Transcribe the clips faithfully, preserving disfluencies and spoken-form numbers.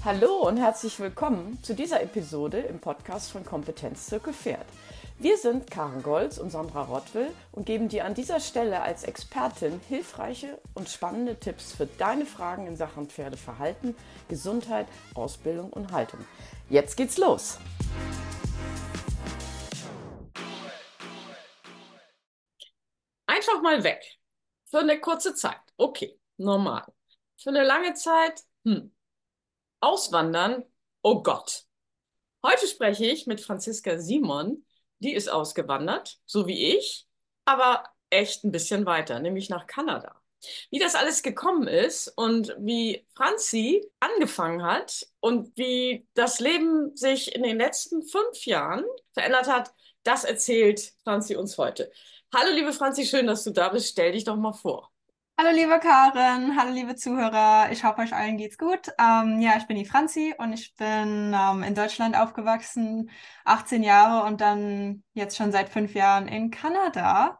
Hallo und herzlich willkommen zu dieser Episode im Podcast von Kompetenzzirkel Pferd. Wir sind Karen Golz und Sandra Rottwill und geben dir an dieser Stelle als Expertin hilfreiche und spannende Tipps für deine Fragen in Sachen Pferdeverhalten, Gesundheit, Ausbildung und Haltung. Jetzt geht's los! Einfach mal weg. Für eine kurze Zeit. Okay, normal. Für eine lange Zeit, hm. Auswandern, oh Gott. Heute spreche ich mit Franziska Simon, die ist ausgewandert, so wie ich, aber echt ein bisschen weiter, nämlich nach Kanada. Wie das alles gekommen ist und wie Franzi angefangen hat und wie das Leben sich in den letzten fünf Jahren verändert hat, das erzählt Franzi uns heute. Hallo liebe Franzi, schön, dass du da bist. Stell dich doch mal vor. Hallo liebe Karen, hallo liebe Zuhörer, ich hoffe euch allen geht's gut. Ähm, ja, ich bin die Franzi und ich bin ähm, in Deutschland aufgewachsen, achtzehn Jahre und dann jetzt schon seit fünf Jahren in Kanada.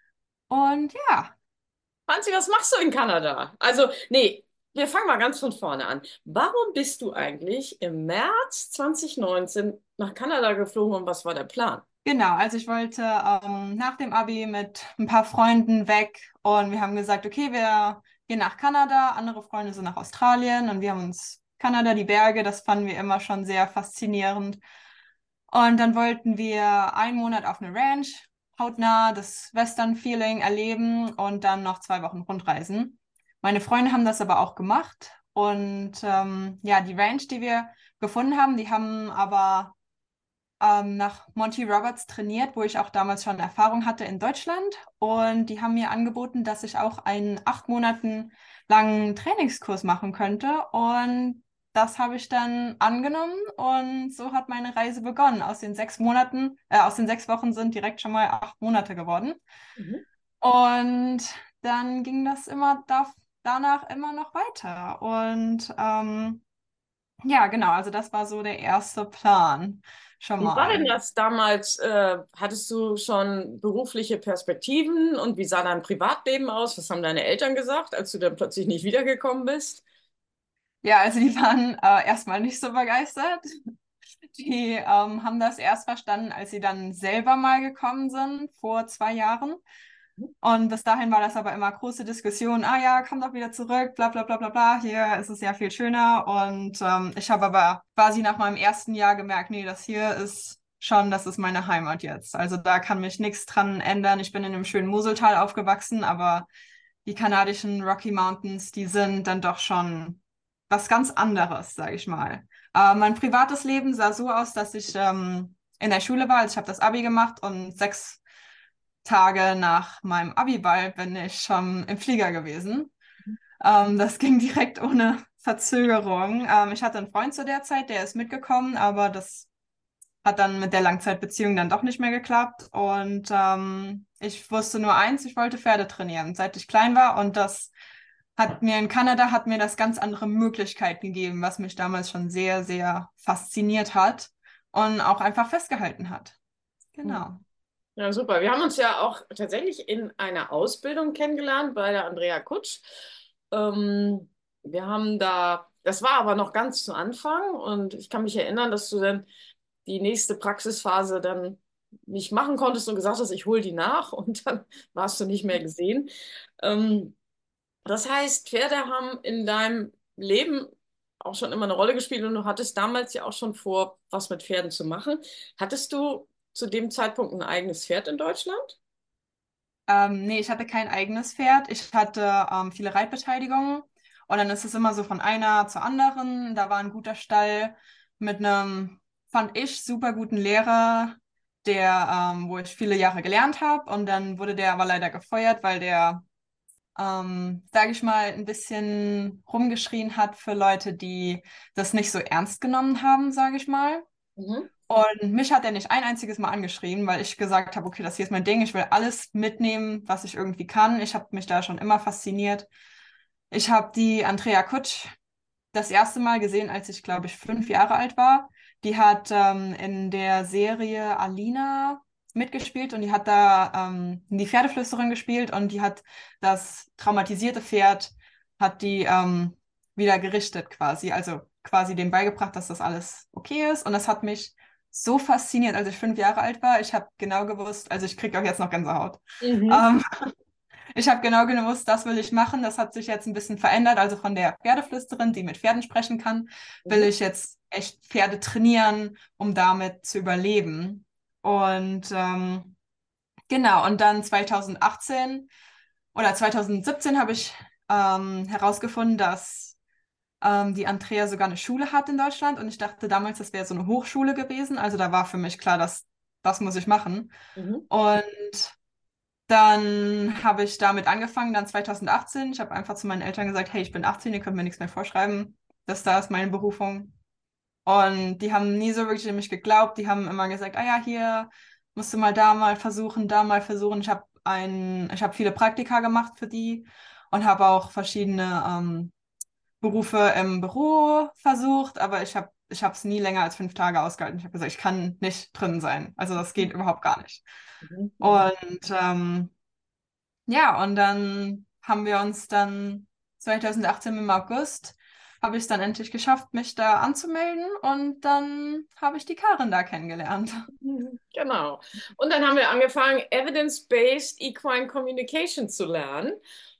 Und ja, Franzi, was machst du in Kanada? Also, nee, wir fangen mal ganz von vorne an. Warum bist du eigentlich im März zwanzig neunzehn nach Kanada geflogen und was war der Plan? genau, also ich wollte ähm, nach dem Abi mit ein paar Freunden weg und wir haben gesagt, okay, wir gehen nach Kanada, andere Freunde sind nach Australien und wir haben uns Kanada, die Berge, das fanden wir immer schon sehr faszinierend. Und dann wollten wir einen Monat auf eine Ranch, hautnah das Western-Feeling erleben und dann noch zwei Wochen rundreisen. Meine Freunde haben das aber auch gemacht. Und ähm, ja, die Ranch, die wir gefunden haben, die haben aber ähm, nach Monty Roberts trainiert, wo ich auch damals schon Erfahrung hatte in Deutschland. Und die haben mir angeboten, dass ich auch einen acht Monaten langen Trainingskurs machen könnte. Und das habe ich dann angenommen und so hat meine Reise begonnen. Aus den sechs Monaten, äh, aus den sechs Wochen sind direkt schon mal acht Monate geworden. Mhm. Und dann ging das immer da, danach immer noch weiter. Und ähm, ja, genau, also das war so der erste Plan schon Wie war denn mal. das damals? Äh, hattest du schon berufliche Perspektiven und wie sah dein Privatleben aus? Was haben deine Eltern gesagt, als du dann plötzlich nicht wiedergekommen bist? Ja, also die waren äh, erstmal nicht so begeistert. Die ähm, haben das erst verstanden, als sie dann selber mal gekommen sind, vor zwei Jahren. Und bis dahin war das aber immer große Diskussion. Ah ja, komm doch wieder zurück, bla bla bla bla bla. Hier ist es ja viel schöner. Und ähm, ich habe aber quasi nach meinem ersten Jahr gemerkt, nee, das hier ist schon, das ist meine Heimat jetzt. Also da kann mich nichts dran ändern. Ich bin in einem schönen Moseltal aufgewachsen, aber die kanadischen Rocky Mountains, die sind dann doch schon was ganz anderes, sage ich mal. Äh, mein privates Leben sah so aus, dass ich ähm, in der Schule war. Also ich habe das Abi gemacht und sechs Tage nach meinem Abiball bin ich schon im Flieger gewesen. Ähm, das ging direkt ohne Verzögerung. Ähm, ich hatte einen Freund zu der Zeit, der ist mitgekommen, aber das hat dann mit der Langzeitbeziehung dann doch nicht mehr geklappt. Und ähm, ich wusste nur eins, ich wollte Pferde trainieren, seit ich klein war. Und das hat mir in Kanada hat mir das ganz andere Möglichkeiten gegeben, was mich damals schon sehr, sehr fasziniert hat und auch einfach festgehalten hat. Genau. Ja, super. Wir haben uns ja auch tatsächlich in einer Ausbildung kennengelernt bei der Andrea Kutsch. Ähm, wir haben da, das war aber noch ganz zu Anfang und ich kann mich erinnern, dass du dann die nächste Praxisphase dann nicht machen konntest und gesagt hast, ich hole die nach und dann warst du nicht mehr gesehen. Ähm, das heißt, Pferde haben in deinem Leben auch schon immer eine Rolle gespielt und du hattest damals ja auch schon vor, was mit Pferden zu machen. Hattest du zu dem Zeitpunkt ein eigenes Pferd in Deutschland? Ähm, nee, ich hatte kein eigenes Pferd. Ich hatte ähm, viele Reitbeteiligungen und dann ist es immer so von einer zur anderen. Da war ein guter Stall mit einem, fand ich, super guten Lehrer, der, ähm, wo ich viele Jahre gelernt habe. Und dann wurde der aber leider gefeuert, weil der, ähm, sage ich mal, ein bisschen rumgeschrien hat für Leute, die das nicht so ernst genommen haben, sage ich mal. Mhm. Und mich hat er nicht ein einziges Mal angeschrien, weil ich gesagt habe, okay, das hier ist mein Ding, ich will alles mitnehmen, was ich irgendwie kann. Ich habe mich da schon immer fasziniert. Ich habe die Andrea Kutsch das erste Mal gesehen, als ich, glaube ich, fünf Jahre alt war. Die hat ähm, in der Serie Alina mitgespielt und die hat da ähm, die Pferdeflüsterin gespielt und die hat das traumatisierte Pferd, hat die ähm, wieder gerichtet quasi. Also quasi denen beigebracht, dass das alles okay ist. Und das hat mich so fasziniert, als ich fünf Jahre alt war. Ich habe genau gewusst, also ich kriege auch jetzt noch Gänsehaut. Mhm. Ähm, ich habe genau gewusst, das will ich machen. Das hat sich jetzt ein bisschen verändert. Also von der Pferdeflüsterin, die mit Pferden sprechen kann, will Mhm. ich jetzt echt Pferde trainieren, um damit zu überleben. Und ähm, genau, und dann zwanzig achtzehn oder zwanzig siebzehn habe ich ähm, herausgefunden, dass ähm, die Andrea sogar eine Schule hat in Deutschland. Und ich dachte damals, das wäre so eine Hochschule gewesen. Also da war für mich klar, dass das muss ich machen. Mhm. Und dann habe ich damit angefangen, dann zwanzig achtzehn. Ich habe einfach zu meinen Eltern gesagt, hey, ich bin achtzehn, ihr könnt mir nichts mehr vorschreiben. Das da ist meine Berufung. Und die haben nie so wirklich an mich geglaubt. Die haben immer gesagt, ah ja, hier musst du mal da mal versuchen, da mal versuchen. Ich habe ein, ich habe viele Praktika gemacht für die und habe auch verschiedene ähm, Berufe im Büro versucht, aber ich habe ich habe es nie länger als fünf Tage ausgehalten. Ich habe gesagt, ich kann nicht drin sein. Also das geht überhaupt gar nicht. Mhm. Mhm. Und ähm, ja, und dann haben wir uns dann zwanzig achtzehn im August, habe ich es dann endlich geschafft, mich da anzumelden und dann habe ich die Karin da kennengelernt. Mhm. Genau. Und dann haben wir angefangen, Evidence-Based Equine Communication zu lernen.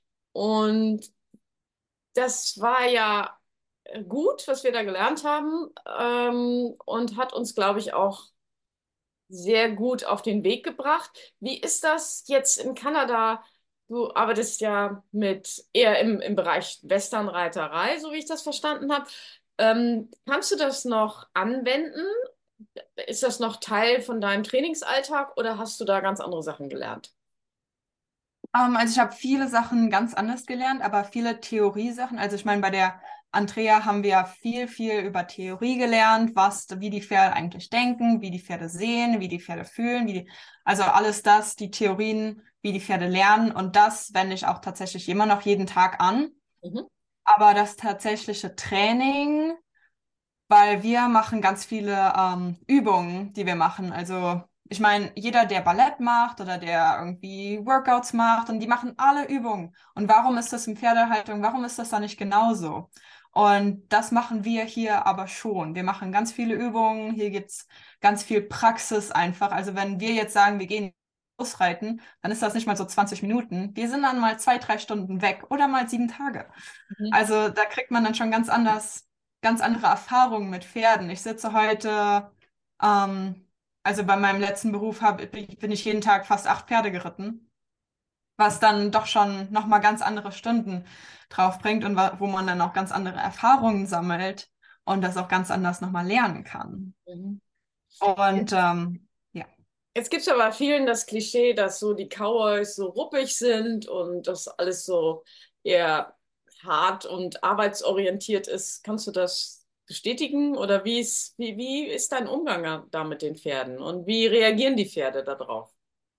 Und das war ja gut, was wir da gelernt haben, ähm, und hat uns, glaube ich, auch sehr gut auf den Weg gebracht. Wie ist das jetzt in Kanada? Du arbeitest ja mit eher im, im Bereich Westernreiterei, so wie ich das verstanden habe. Ähm, kannst du das noch anwenden? Ist das noch Teil von deinem Trainingsalltag oder hast du da ganz andere Sachen gelernt? Ähm, also ich habe viele Sachen ganz anders gelernt, aber viele Theoriesachen. Also ich meine, bei der Andrea haben wir viel, viel über Theorie gelernt, was, wie die Pferde eigentlich denken, wie die Pferde sehen, wie die Pferde fühlen, wie die, also alles das, die Theorien, wie die Pferde lernen. Und das wende ich auch tatsächlich immer noch jeden Tag an. Mhm. Aber das tatsächliche Training, weil wir machen ganz viele ähm, Übungen, die wir machen. Also ich meine, jeder, der Ballett macht oder der irgendwie Workouts macht, und die machen alle Übungen. Und warum ist das in Pferdehaltung? Warum ist das da nicht genauso? Und das machen wir hier aber schon. Wir machen ganz viele Übungen. Hier gibt's ganz viel Praxis einfach. Also wenn wir jetzt sagen, wir gehen ausreiten, dann ist das nicht mal so zwanzig Minuten. Wir sind dann mal zwei, drei Stunden weg oder mal sieben Tage. Mhm. Also da kriegt man dann schon ganz anders, ganz andere Erfahrungen mit Pferden. Ich sitze heute, ähm, also bei meinem letzten Beruf hab, bin ich jeden Tag fast acht Pferde geritten, was dann doch schon nochmal ganz andere Stunden drauf bringt und wa- wo man dann auch ganz andere Erfahrungen sammelt und das auch ganz anders nochmal lernen kann. Mhm. Und ähm, ja. Jetzt gibt es aber vielen das Klischee, dass so die Cowboys so ruppig sind und das alles so eher hart und arbeitsorientiert ist. Kannst du das bestätigen oder wie ist, wie, wie ist dein Umgang da mit den Pferden und wie reagieren die Pferde darauf?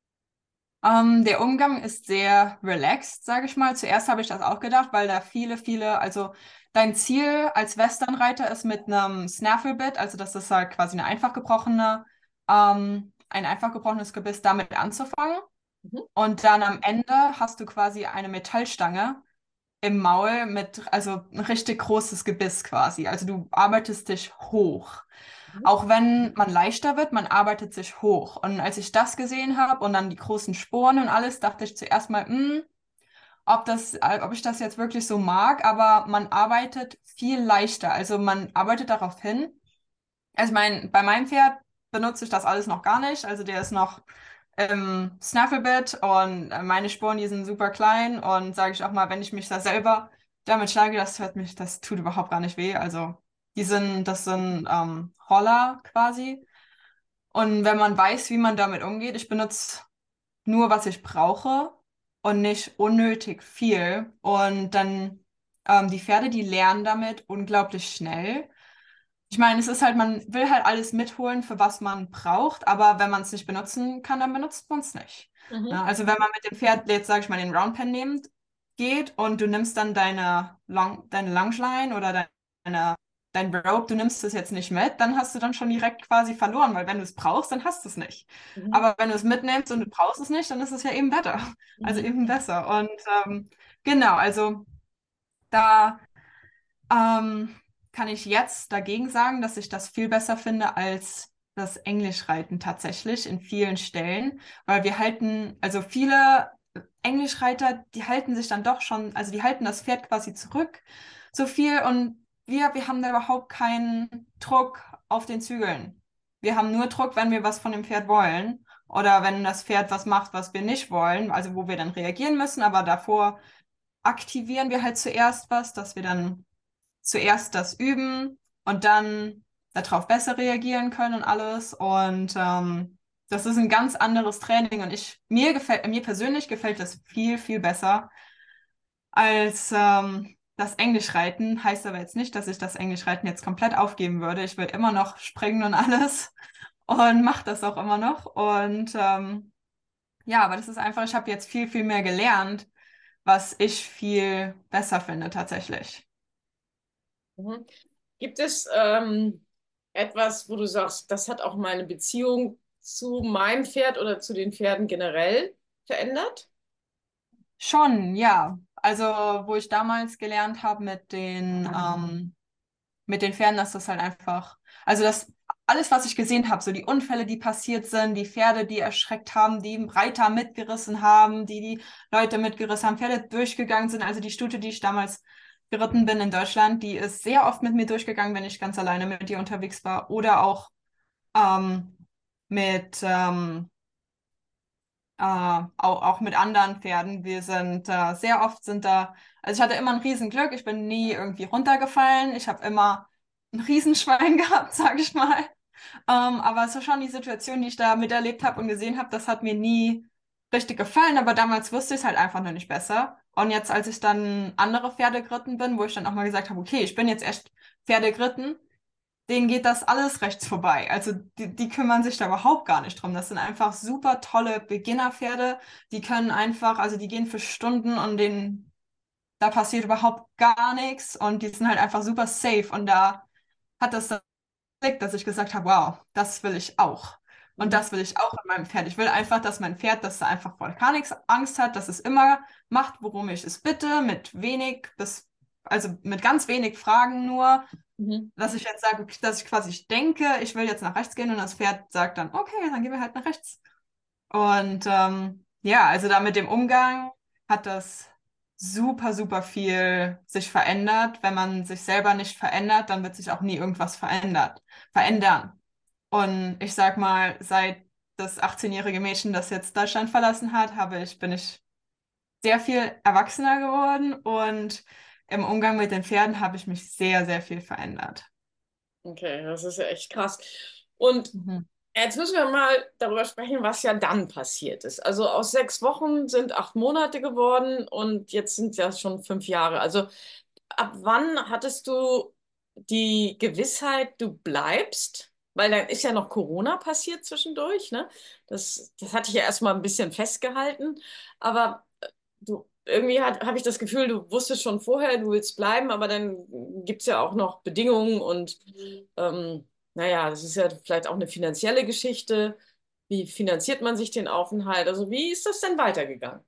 Ähm, der Umgang ist sehr relaxed, sage ich mal. Zuerst habe ich das auch gedacht, weil da viele, viele, also dein Ziel als Westernreiter ist mit einem Snafflebit, also das ist halt quasi eine einfach gebrochene, ähm, ein einfach gebrochenes Gebiss, damit anzufangen. Mhm. Und dann am Ende hast du quasi eine Metallstange im Maul mit, also ein richtig großes Gebiss quasi. Also du arbeitest dich hoch. Mhm. Auch wenn man leichter wird, man arbeitet sich hoch. Und als ich das gesehen habe und dann die großen Sporen und alles, dachte ich zuerst mal, hm, ob das, äh, ob ich das jetzt wirklich so mag, aber man arbeitet viel leichter. Also man arbeitet darauf hin. Also ich meine, bei meinem Pferd benutze ich das alles noch gar nicht. Also der ist noch im Snafflebit und äh, meine Sporen, die sind super klein und sage ich auch mal, wenn ich mich da selber damit schlage, das hört mich, das tut überhaupt gar nicht weh. Also die sind, das sind ähm, Holler quasi. Und wenn man weiß, wie man damit umgeht, ich benutze nur, was ich brauche und nicht unnötig viel. Und dann ähm, die Pferde, die lernen damit unglaublich schnell. Ich meine, es ist halt, man will halt alles mitholen, für was man braucht, aber wenn man es nicht benutzen kann, dann benutzt man es nicht. Mhm. Ja, also wenn man mit dem Pferd jetzt, sage ich mal, den Roundpen nimmt, geht und du nimmst dann deine, Long, deine Longeline oder deine, dein Rope, du nimmst es jetzt nicht mit, dann hast du dann schon direkt quasi verloren, weil wenn du es brauchst, dann hast du es nicht. Mhm. Aber wenn du es mitnimmst und du brauchst es nicht, dann ist es ja eben better. Also Mhm. eben besser. Und ähm, genau, also da ähm, kann ich jetzt dagegen sagen, dass ich das viel besser finde als das Englischreiten tatsächlich in vielen Stellen, weil wir halten, also viele Englischreiter, die halten sich dann doch schon, also die halten das Pferd quasi zurück so viel und wir, wir haben da überhaupt keinen Druck auf den Zügeln. Wir haben nur Druck, wenn wir was von dem Pferd wollen oder wenn das Pferd was macht, was wir nicht wollen, also wo wir dann reagieren müssen, aber davor aktivieren wir halt zuerst was, dass wir dann zuerst das üben und dann darauf besser reagieren können und alles. Und ähm, das ist ein ganz anderes Training und ich, mir gefällt, mir persönlich gefällt das viel, viel besser als ähm, das Englischreiten. Heißt aber jetzt nicht, dass ich das Englischreiten jetzt komplett aufgeben würde. Ich will immer noch springen und alles und mache das auch immer noch. Und ähm, ja, aber das ist einfach, ich habe jetzt viel, viel mehr gelernt, was ich viel besser finde tatsächlich. Mhm. Gibt es ähm, etwas, wo du sagst, das hat auch meine Beziehung zu meinem Pferd oder zu den Pferden generell verändert? Schon, ja. Also, wo ich damals gelernt habe mit den, ähm, mit den Pferden, dass das halt einfach, also das alles, was ich gesehen habe, so die Unfälle, die passiert sind, die Pferde, die erschreckt haben, die Reiter mitgerissen haben, die die Leute mitgerissen haben, Pferde durchgegangen sind. Also die Stute, die ich damals geritten bin in Deutschland, die ist sehr oft mit mir durchgegangen, wenn ich ganz alleine mit ihr unterwegs war. Oder auch ähm, mit ähm, äh, auch, auch mit anderen Pferden. Wir sind äh, sehr oft sind da, also ich hatte immer ein Riesenglück, ich bin nie irgendwie runtergefallen, ich habe immer ein Riesenschwein gehabt, sage ich mal. Ähm, aber so schon die Situation, die ich da miterlebt habe und gesehen habe, das hat mir nie richtig gefallen, aber damals wusste ich es halt einfach noch nicht besser. Und jetzt, als ich dann andere Pferde geritten bin, wo ich dann auch mal gesagt habe, okay, ich bin jetzt echt Pferde geritten, denen geht das alles rechts vorbei. Also die, die kümmern sich da überhaupt gar nicht drum. Das sind einfach super tolle Beginnerpferde. Die können einfach, also die gehen für Stunden und denen, da passiert überhaupt gar nichts und die sind halt einfach super safe. Und da hat das dann geklickt, dass ich gesagt habe, wow, das will ich auch. Und Mhm. das will ich auch in meinem Pferd. Ich will einfach, dass mein Pferd, dass er einfach vor gar nichts Angst hat, dass es immer macht, worum ich es bitte, mit wenig bis, also mit ganz wenig Fragen nur, Mhm. dass ich jetzt sage, dass ich quasi denke, ich will jetzt nach rechts gehen und das Pferd sagt dann, okay, dann gehen wir halt nach rechts. Und ähm, ja, also da mit dem Umgang hat das super, super viel sich verändert. Wenn man sich selber nicht verändert, dann wird sich auch nie irgendwas verändert, verändern. Und ich sag mal, seit das achtzehn-jährige Mädchen, das jetzt Deutschland verlassen hat, habe ich, bin ich sehr viel erwachsener geworden und im Umgang mit den Pferden habe ich mich sehr, sehr viel verändert. Okay, das ist ja echt krass. Und Mhm. jetzt müssen wir mal darüber sprechen, was ja dann passiert ist. Also aus sechs Wochen sind acht Monate geworden und jetzt sind ja schon fünf Jahre. Also ab wann hattest du die Gewissheit, du bleibst? Weil dann ist ja noch Corona passiert zwischendurch, ne? Das, das hatte ich ja erstmal ein bisschen festgehalten. Aber äh, du, irgendwie hat, habe ich das Gefühl, du wusstest schon vorher, du willst bleiben, aber dann gibt es ja auch noch Bedingungen und ähm, naja, das ist ja vielleicht auch eine finanzielle Geschichte. Wie finanziert man sich den Aufenthalt? Also wie ist das denn weitergegangen?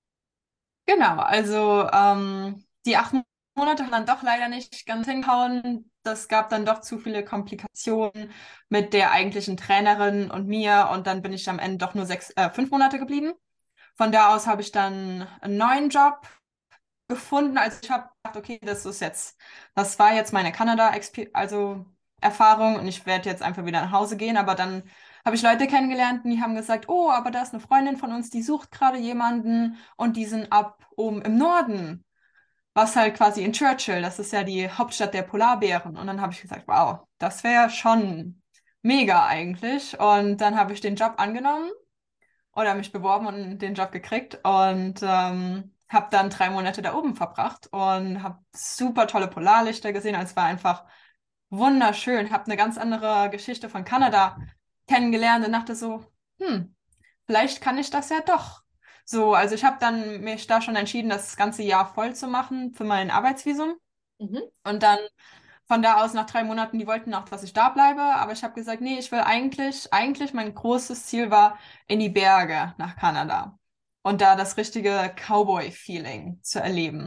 Genau, also ähm, die acht Monate haben dann doch leider nicht ganz hingehauen. Das gab dann doch zu viele Komplikationen mit der eigentlichen Trainerin und mir und dann bin ich am Ende doch nur sechs, äh, fünf Monate geblieben. Von da aus habe ich dann einen neuen Job gefunden. Also ich habe gedacht, okay, das ist jetzt, das war jetzt meine Kanada, also Erfahrung und ich werde jetzt einfach wieder nach Hause gehen. Aber dann habe ich Leute kennengelernt und die haben gesagt, oh, aber da ist eine Freundin von uns, die sucht gerade jemanden und die sind ab oben im Norden, was halt quasi in Churchill, das ist ja die Hauptstadt der Polarbären. Und dann habe ich gesagt, wow, das wäre schon mega eigentlich. Und dann habe ich den Job angenommen oder mich beworben und den Job gekriegt und ähm, habe dann drei Monate da oben verbracht und habe super tolle Polarlichter gesehen. Also es war einfach wunderschön. Habe eine ganz andere Geschichte von Kanada kennengelernt und dachte so, hm, vielleicht kann ich das ja doch. So, also ich habe dann mich da schon entschieden, das ganze Jahr voll zu machen für mein Arbeitsvisum. Mhm. Und dann von da aus nach drei Monaten, die wollten auch, dass ich da bleibe, aber ich habe gesagt, nee, ich will eigentlich, eigentlich mein großes Ziel war, in die Berge nach Kanada und da das richtige Cowboy-Feeling zu erleben.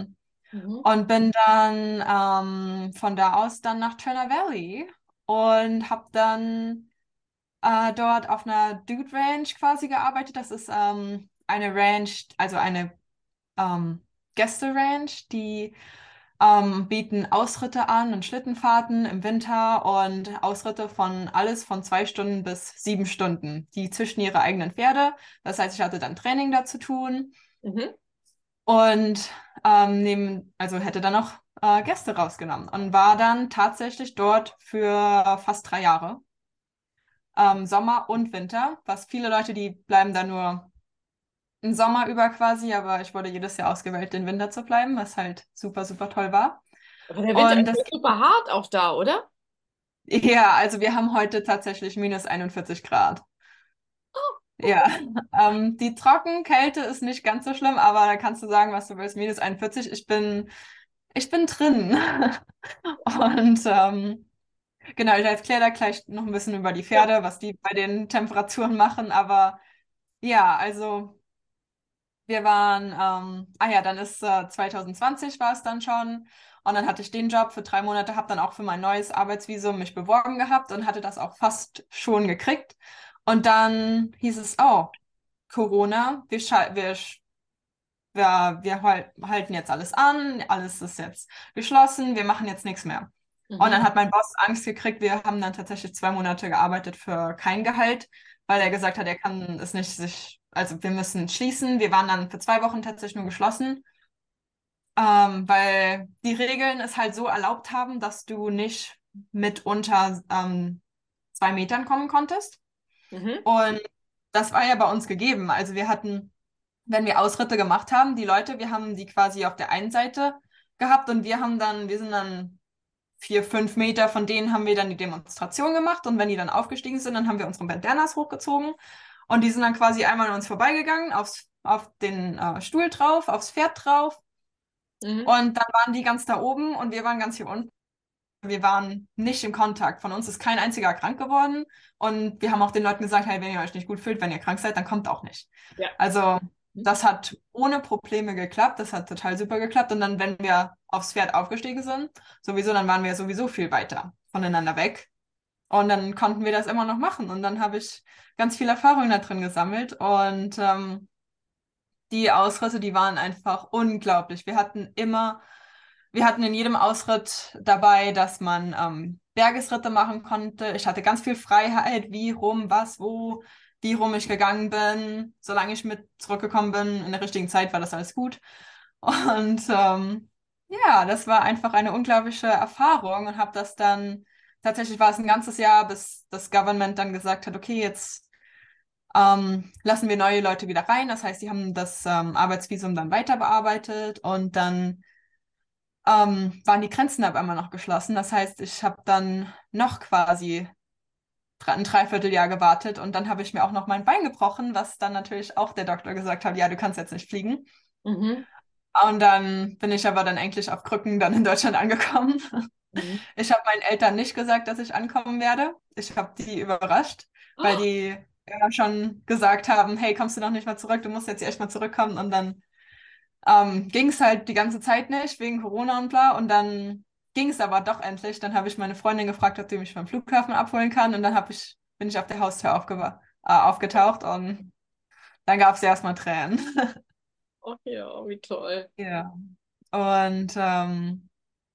Mhm. Und bin dann ähm, von da aus dann nach Turner Valley und habe dann äh, dort auf einer Dude Ranch quasi gearbeitet. Das ist ähm, eine Ranch, also eine ähm, Gäste-Ranch, die ähm, bieten Ausritte an und Schlittenfahrten im Winter und Ausritte von alles von zwei Stunden bis sieben Stunden. Die züchten ihre eigenen Pferde. Das heißt, ich hatte dann Training dazu tun Mhm. und ähm, neben, also hätte dann noch äh, Gäste rausgenommen und war dann tatsächlich dort für fast drei Jahre. Ähm, Sommer und Winter, was viele Leute, die bleiben da nur im Sommer über quasi, aber ich wurde jedes Jahr ausgewählt, den Winter zu bleiben, was halt super, super toll war. Aber der Winter Und ist das, ja super hart auch da, oder? ja, also wir haben heute tatsächlich minus einundvierzig Grad. Ja, ähm, die Trockenkälte ist nicht ganz so schlimm, aber da kannst du sagen, was du willst, minus einundvierzig. Ich bin, ich bin drin. Und ähm, genau, ich erkläre da gleich noch ein bisschen über die Ja. Pferde, was die bei den Temperaturen machen, aber ja, also. Wir waren, ähm, ah ja, dann ist äh, zwanzig zwanzig war es dann schon. Und dann hatte ich den Job für drei Monate, habe dann auch für mein neues Arbeitsvisum mich beworben gehabt und hatte das auch fast schon gekriegt. Und dann hieß es, oh, Corona, wir, schal- wir, sch- wir, wir hal- halten jetzt alles an, alles ist jetzt geschlossen, wir machen jetzt nichts mehr. Und Mhm. dann hat mein Boss Angst gekriegt. Wir haben dann tatsächlich zwei Monate gearbeitet für kein Gehalt, weil er gesagt hat, er kann es nicht sich, also wir müssen schließen. Wir waren dann für zwei Wochen tatsächlich nur geschlossen, ähm, weil die Regeln es halt so erlaubt haben, dass du nicht mit unter ähm, zwei Metern kommen konntest. Mhm. Und das war ja bei uns gegeben. Also wir hatten, wenn wir Ausritte gemacht haben, die Leute, wir haben die quasi auf der einen Seite gehabt und wir haben dann, wir sind dann vier, fünf Meter von denen haben wir dann die Demonstration gemacht und wenn die dann aufgestiegen sind, dann haben wir unsere Bandanas hochgezogen und die sind dann quasi einmal an uns vorbeigegangen, aufs, auf den äh, Stuhl drauf, aufs Pferd drauf Mhm. und dann waren die ganz da oben und wir waren ganz hier unten. Wir waren nicht im Kontakt. Von uns ist kein einziger krank geworden und wir haben auch den Leuten gesagt, hey, wenn ihr euch nicht gut fühlt, wenn ihr krank seid, dann kommt auch nicht. Ja. Also Mhm. das hat ohne Probleme geklappt, das hat total super geklappt und dann, wenn wir aufs Pferd aufgestiegen sind, sowieso, dann waren wir sowieso viel weiter voneinander weg. Und dann konnten wir das immer noch machen. Und dann habe ich ganz viel Erfahrung da drin gesammelt. Und ähm, die Ausritte, die waren einfach unglaublich. Wir hatten immer, wir hatten in jedem Ausritt dabei, dass man ähm, Bergesritte machen konnte. Ich hatte ganz viel Freiheit, wie rum, was, wo, wie rum ich gegangen bin. Solange ich mit zurückgekommen bin, in der richtigen Zeit war das alles gut. Und ähm, ja, das war einfach eine unglaubliche Erfahrung und habe das dann, tatsächlich war es ein ganzes Jahr, bis das Government dann gesagt hat, okay, jetzt ähm, lassen wir neue Leute wieder rein. Das heißt, die haben das ähm, Arbeitsvisum dann weiter bearbeitet und dann ähm, waren die Grenzen aber immer noch geschlossen. Das heißt, ich habe dann noch quasi dre- ein Dreivierteljahr gewartet und dann habe ich mir auch noch mein Bein gebrochen, was dann natürlich auch der Doktor gesagt hat, ja, du kannst jetzt nicht fliegen. Mhm. Und dann bin ich aber dann endlich auf Krücken dann in Deutschland angekommen. Mhm. Ich habe meinen Eltern nicht gesagt, dass ich ankommen werde. Ich habe die überrascht, weil Oh, die ja schon gesagt haben, hey, kommst du noch nicht mal zurück? Du musst jetzt hier echt mal zurückkommen. Und dann ähm, ging es halt die ganze Zeit nicht, wegen Corona und bla. Und dann ging es aber doch endlich. Dann habe ich meine Freundin gefragt, ob sie mich vom Flughafen abholen kann. Und dann hab ich, bin ich auf der Haustür aufgewa- äh, aufgetaucht und dann gab es erstmal Tränen. ach ja, wie toll. Ja. Und ähm,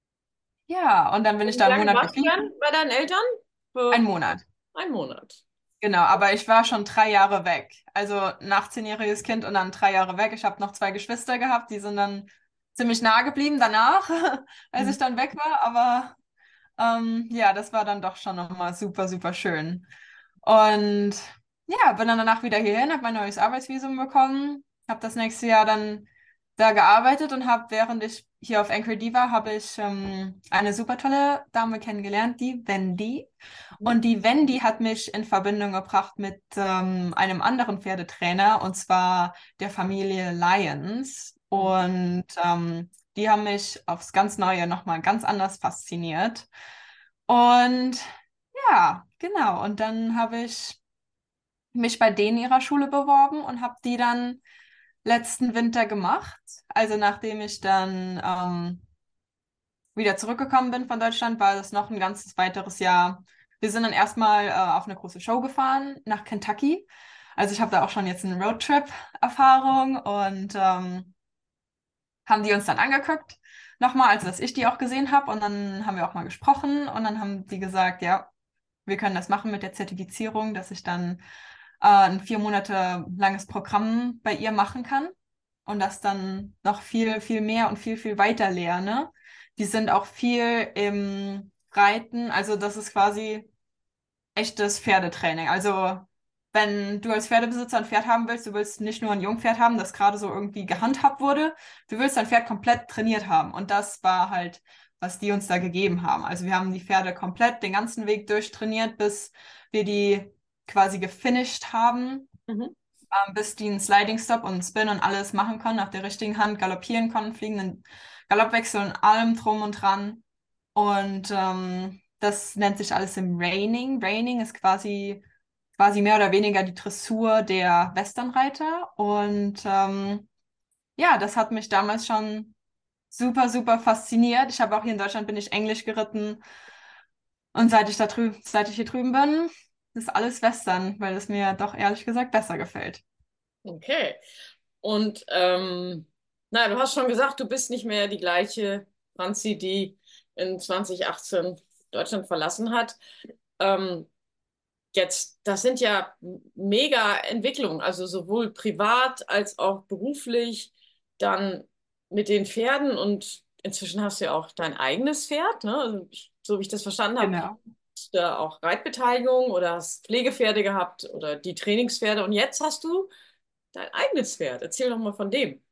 ja, und dann bin ich Und wie da einen lange Monat warst du dann geblieben. bei deinen Eltern? Ein Für Monat. einen Monat. Genau, aber ich war schon drei Jahre weg. Also ein achtzehn-jähriges Kind und dann drei Jahre weg. Ich habe noch zwei Geschwister gehabt, die sind dann ziemlich nah geblieben danach, als Mhm. ich dann weg war. Aber ähm, ja, das war dann doch schon nochmal super, super schön. Und ja, bin dann danach wieder hierhin, habe mein neues Arbeitsvisum bekommen, habe das nächste Jahr dann da gearbeitet und habe, während ich hier auf Anchor war, habe ich ähm, eine super tolle Dame kennengelernt, die Wendy. Mhm. Und die Wendy hat mich in Verbindung gebracht mit ähm, einem anderen Pferdetrainer, und zwar der Familie Lyons. Mhm. Und ähm, die haben mich aufs ganz Neue nochmal ganz anders fasziniert. Und ja, genau. Und dann habe ich mich bei denen ihrer Schule beworben und habe die dann letzten Winter gemacht. Also nachdem ich dann ähm, wieder zurückgekommen bin von Deutschland, war das noch ein ganzes weiteres Jahr. Wir sind dann erstmal äh, auf eine große Show gefahren nach Kentucky. Also ich habe da auch schon jetzt eine Roadtrip-Erfahrung und ähm, haben die uns dann angeguckt. Nochmal, also dass ich die auch gesehen habe. Und dann haben wir auch mal gesprochen und dann haben die gesagt, ja, wir können das machen mit der Zertifizierung, dass ich dann äh, ein vier Monate langes Programm bei ihr machen kann und das dann noch viel, viel mehr und viel, viel weiter lerne. Die sind auch viel im Reiten, also das ist quasi echtes Pferdetraining. Also wenn du als Pferdebesitzer ein Pferd haben willst, du willst nicht nur ein Jungpferd haben, das gerade so irgendwie gehandhabt wurde, du willst dein Pferd komplett trainiert haben. Und das war halt, was die uns da gegeben haben. Also wir haben die Pferde komplett den ganzen Weg durchtrainiert, bis wir die quasi gefinisht haben, Mhm. ähm, bis die einen Sliding Stop und einen Spin und alles machen konnten, auf der richtigen Hand galoppieren konnten, fliegenden Galoppwechsel und allem drum und dran. Und ähm, das nennt sich alles im Reining. Reining ist quasi, quasi mehr oder weniger die Dressur der Westernreiter. Und ähm, ja, das hat mich damals schon super, super fasziniert. Ich habe auch hier in Deutschland bin ich Englisch geritten. Und seit ich da drüben, seit ich hier drüben bin, ist alles Western, weil es mir doch ehrlich gesagt besser gefällt. Okay. Und ähm, na, du hast schon gesagt, du bist nicht mehr die gleiche Franzi, die in zwanzig achtzehn Deutschland verlassen hat. Ähm, Jetzt, das sind ja mega Entwicklungen, also sowohl privat als auch beruflich, dann mit den Pferden und inzwischen hast du ja auch dein eigenes Pferd, ne? Also ich, so wie ich das verstanden habe, Genau. hast du da auch Reitbeteiligung oder hast Pflegepferde gehabt oder die Trainingspferde und jetzt hast du dein eigenes Pferd. Erzähl doch mal von dem.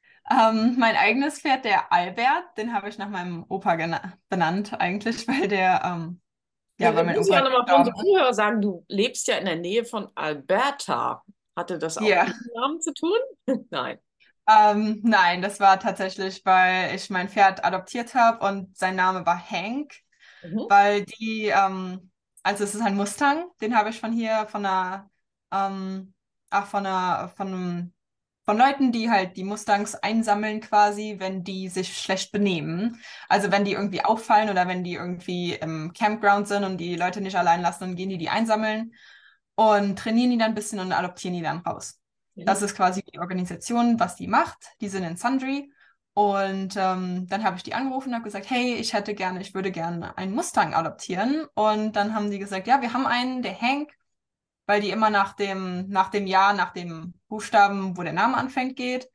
Ähm, mein eigenes Pferd, der Albert, den habe ich nach meinem Opa gena- benannt eigentlich, weil der, ähm, ja, weil Dann mein muss ich Opa auch nochmal für unsere gestorben ist. Zuhörer sagen, du lebst ja in der Nähe von Alberta. Hatte das auch mit Ja. diesem Namen zu tun? Nein. Ähm, nein, das war tatsächlich, weil ich mein Pferd adoptiert habe und sein Name war Hank, Mhm. weil die, ähm, also es ist ein Mustang, den habe ich von hier, von einer, ähm, ach, von einer, von einem, von Leuten, die halt die Mustangs einsammeln quasi, wenn die sich schlecht benehmen. Also wenn die irgendwie auffallen oder wenn die irgendwie im Campground sind und die Leute nicht allein lassen, dann gehen die die einsammeln und trainieren die dann ein bisschen und adoptieren die dann raus. Das Mhm. ist quasi die Organisation, was die macht. Die sind in Sundry. Und ähm, dann habe ich die angerufen und habe gesagt, hey, ich hätte gerne, ich würde gerne einen Mustang adoptieren. Und dann haben die gesagt, ja, wir haben einen, der Hank, weil die immer nach dem, nach dem Jahr, nach dem Buchstaben, wo der Name anfängt, geht.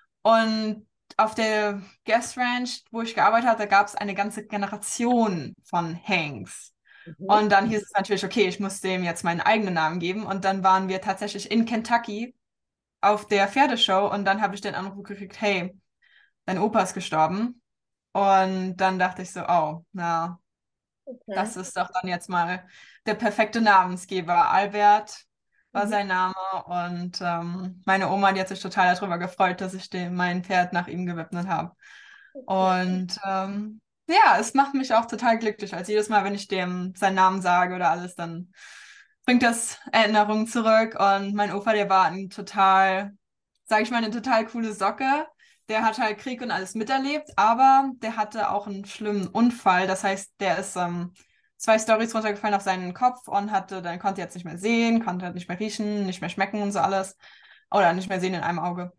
Und auf der Guest Ranch, wo ich gearbeitet habe, da gab es eine ganze Generation von Hanks. Mhm. Und dann hieß es natürlich, okay, ich muss dem jetzt meinen eigenen Namen geben. Und dann waren wir tatsächlich in Kentucky auf der Pferdeshow und dann habe ich den Anruf gekriegt, hey, dein Opa ist gestorben. Und dann dachte ich so, oh, na, Okay. das ist doch dann jetzt mal der perfekte Namensgeber. Albert war Mhm. sein Name und ähm, meine Oma, die hat sich total darüber gefreut, dass ich dem, mein Pferd nach ihm gewidmet habe. Okay. Und ähm, ja, es macht mich auch total glücklich, als jedes Mal, wenn ich dem seinen Namen sage oder alles, dann bringt das Erinnerungen zurück. Und mein Opa, der war ein total, sage ich mal, eine total coole Socke. Der hat halt Krieg und alles miterlebt, aber der hatte auch einen schlimmen Unfall. Das heißt, der ist ähm, zwei Storys runtergefallen auf seinen Kopf und hatte, dann konnte er jetzt nicht mehr sehen, konnte halt nicht mehr riechen, nicht mehr schmecken und so alles. Oder nicht mehr sehen in einem Auge.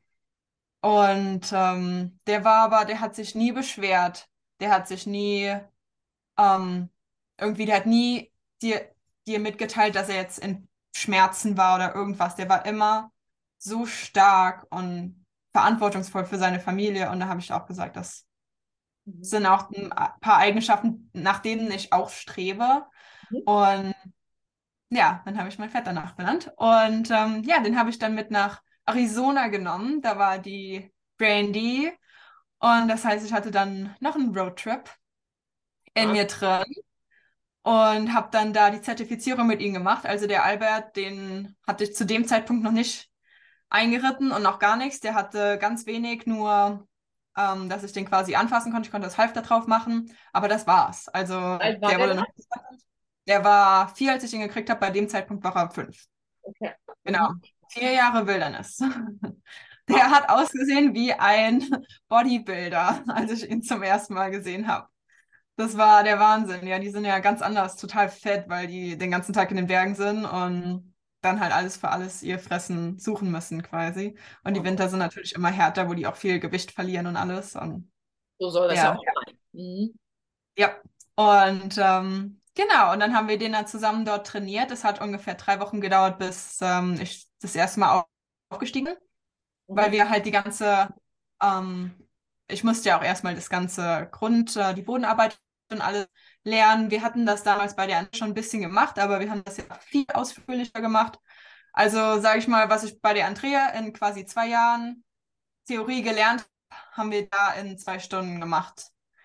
Und ähm, der war aber, der hat sich nie beschwert. Der hat sich nie ähm, irgendwie, der hat nie dir, dir mitgeteilt, dass er jetzt in Schmerzen war oder irgendwas. Der war immer so stark und verantwortungsvoll für seine Familie. Und da habe ich auch gesagt, das Mhm. sind auch ein paar Eigenschaften, nach denen ich auch strebe. Mhm. Und ja, dann habe ich mein Pferd danach benannt. Und ähm, ja, den habe ich dann mit nach Arizona genommen. Da war die Brandy. Und das heißt, ich hatte dann noch einen Roadtrip in Ah, mir drin und habe dann da die Zertifizierung mit ihm gemacht. Also der Albert, den hatte ich zu dem Zeitpunkt noch nicht eingeritten und noch gar nichts. Der hatte ganz wenig, nur ähm, dass ich den quasi anfassen konnte. Ich konnte das Halfter drauf machen, aber das war's. Also alt war der der wurde da? noch, der war vier, als ich ihn gekriegt habe. Bei dem Zeitpunkt war er fünf. Okay. Genau. Mhm. Vier Jahre Wilderness. Der hat ausgesehen wie ein Bodybuilder, als ich ihn zum ersten Mal gesehen habe. Das war der Wahnsinn. Ja, die sind ja ganz anders, total fett, weil die den ganzen Tag in den Bergen sind und dann halt alles für alles ihr Fressen suchen müssen quasi. Und die Winter sind natürlich immer härter, wo die auch viel Gewicht verlieren und alles. Und So soll das ja ja, auch sein. Mhm. ja. Und ähm, genau, und dann haben wir den dann zusammen dort trainiert. Es hat ungefähr drei Wochen gedauert, bis ähm, ich das erste Mal auf- aufgestiegen bin, weil Mhm. wir halt die ganze, ähm, ich musste ja auch erstmal das ganze Grund, äh, die Bodenarbeit und alles lernen. Wir hatten das damals bei der Anne schon ein bisschen gemacht, aber wir haben das ja viel ausführlicher gemacht. Also sage ich mal, was ich bei der Andrea in quasi zwei Jahren Theorie gelernt, haben wir da in zwei Stunden gemacht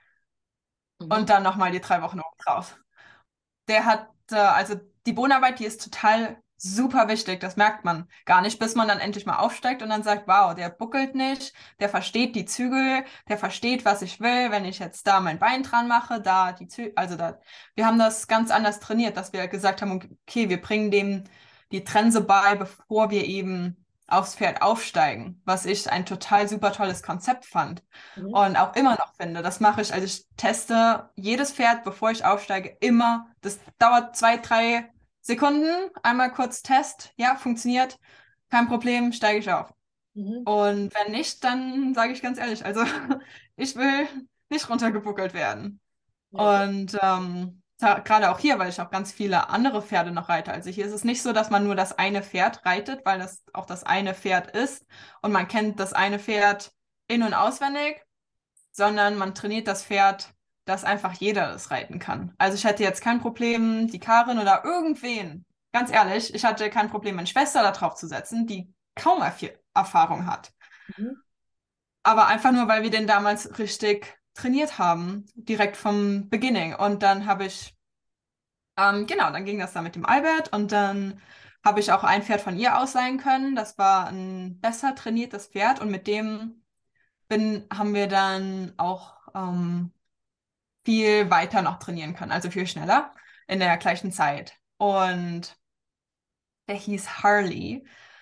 Mhm. und dann nochmal die drei Wochen oben drauf. Der hat, äh, also die Bodenarbeit, die ist total super wichtig. Das merkt man gar nicht, bis man dann endlich mal aufsteigt und dann sagt, wow, der buckelt nicht, der versteht die Zügel, der versteht, was ich will, wenn ich jetzt da mein Bein dran mache, da die Zügel, also da, wir haben das ganz anders trainiert, dass wir gesagt haben, okay, wir bringen dem die Trense bei, bevor wir eben aufs Pferd aufsteigen, was ich ein total super tolles Konzept fand Mhm. und auch immer noch finde. Das mache ich, also ich teste jedes Pferd, bevor ich aufsteige, immer. Das dauert zwei, drei Sekunden. Einmal kurz Test. Ja, funktioniert. Kein Problem, steige ich auf. Mhm. Und wenn nicht, dann sage ich ganz ehrlich, also ich will nicht runtergebuckelt werden. Ja. Und ähm, ta- gerade auch hier, weil ich auch ganz viele andere Pferde noch reite. Also hier ist es nicht so, dass man nur das eine Pferd reitet, weil das auch das eine Pferd ist und man kennt das eine Pferd in- und auswendig, sondern man trainiert das Pferd, dass einfach jeder das reiten kann. Also ich hätte jetzt kein Problem, die Karin oder irgendwen, ganz ehrlich, ich hatte kein Problem, meine Schwester da drauf zu setzen, die kaum erf- Erfahrung hat. Mhm. Aber einfach nur, weil wir den damals richtig trainiert haben, direkt vom Beginning. Und dann habe ich, ähm, genau, dann ging das da mit dem Albert und dann habe ich auch ein Pferd von ihr ausleihen können. Das war ein besser trainiertes Pferd und mit dem bin, haben wir dann auch ähm, viel weiter noch trainieren können, also viel schneller in der gleichen Zeit. Und der hieß Harley.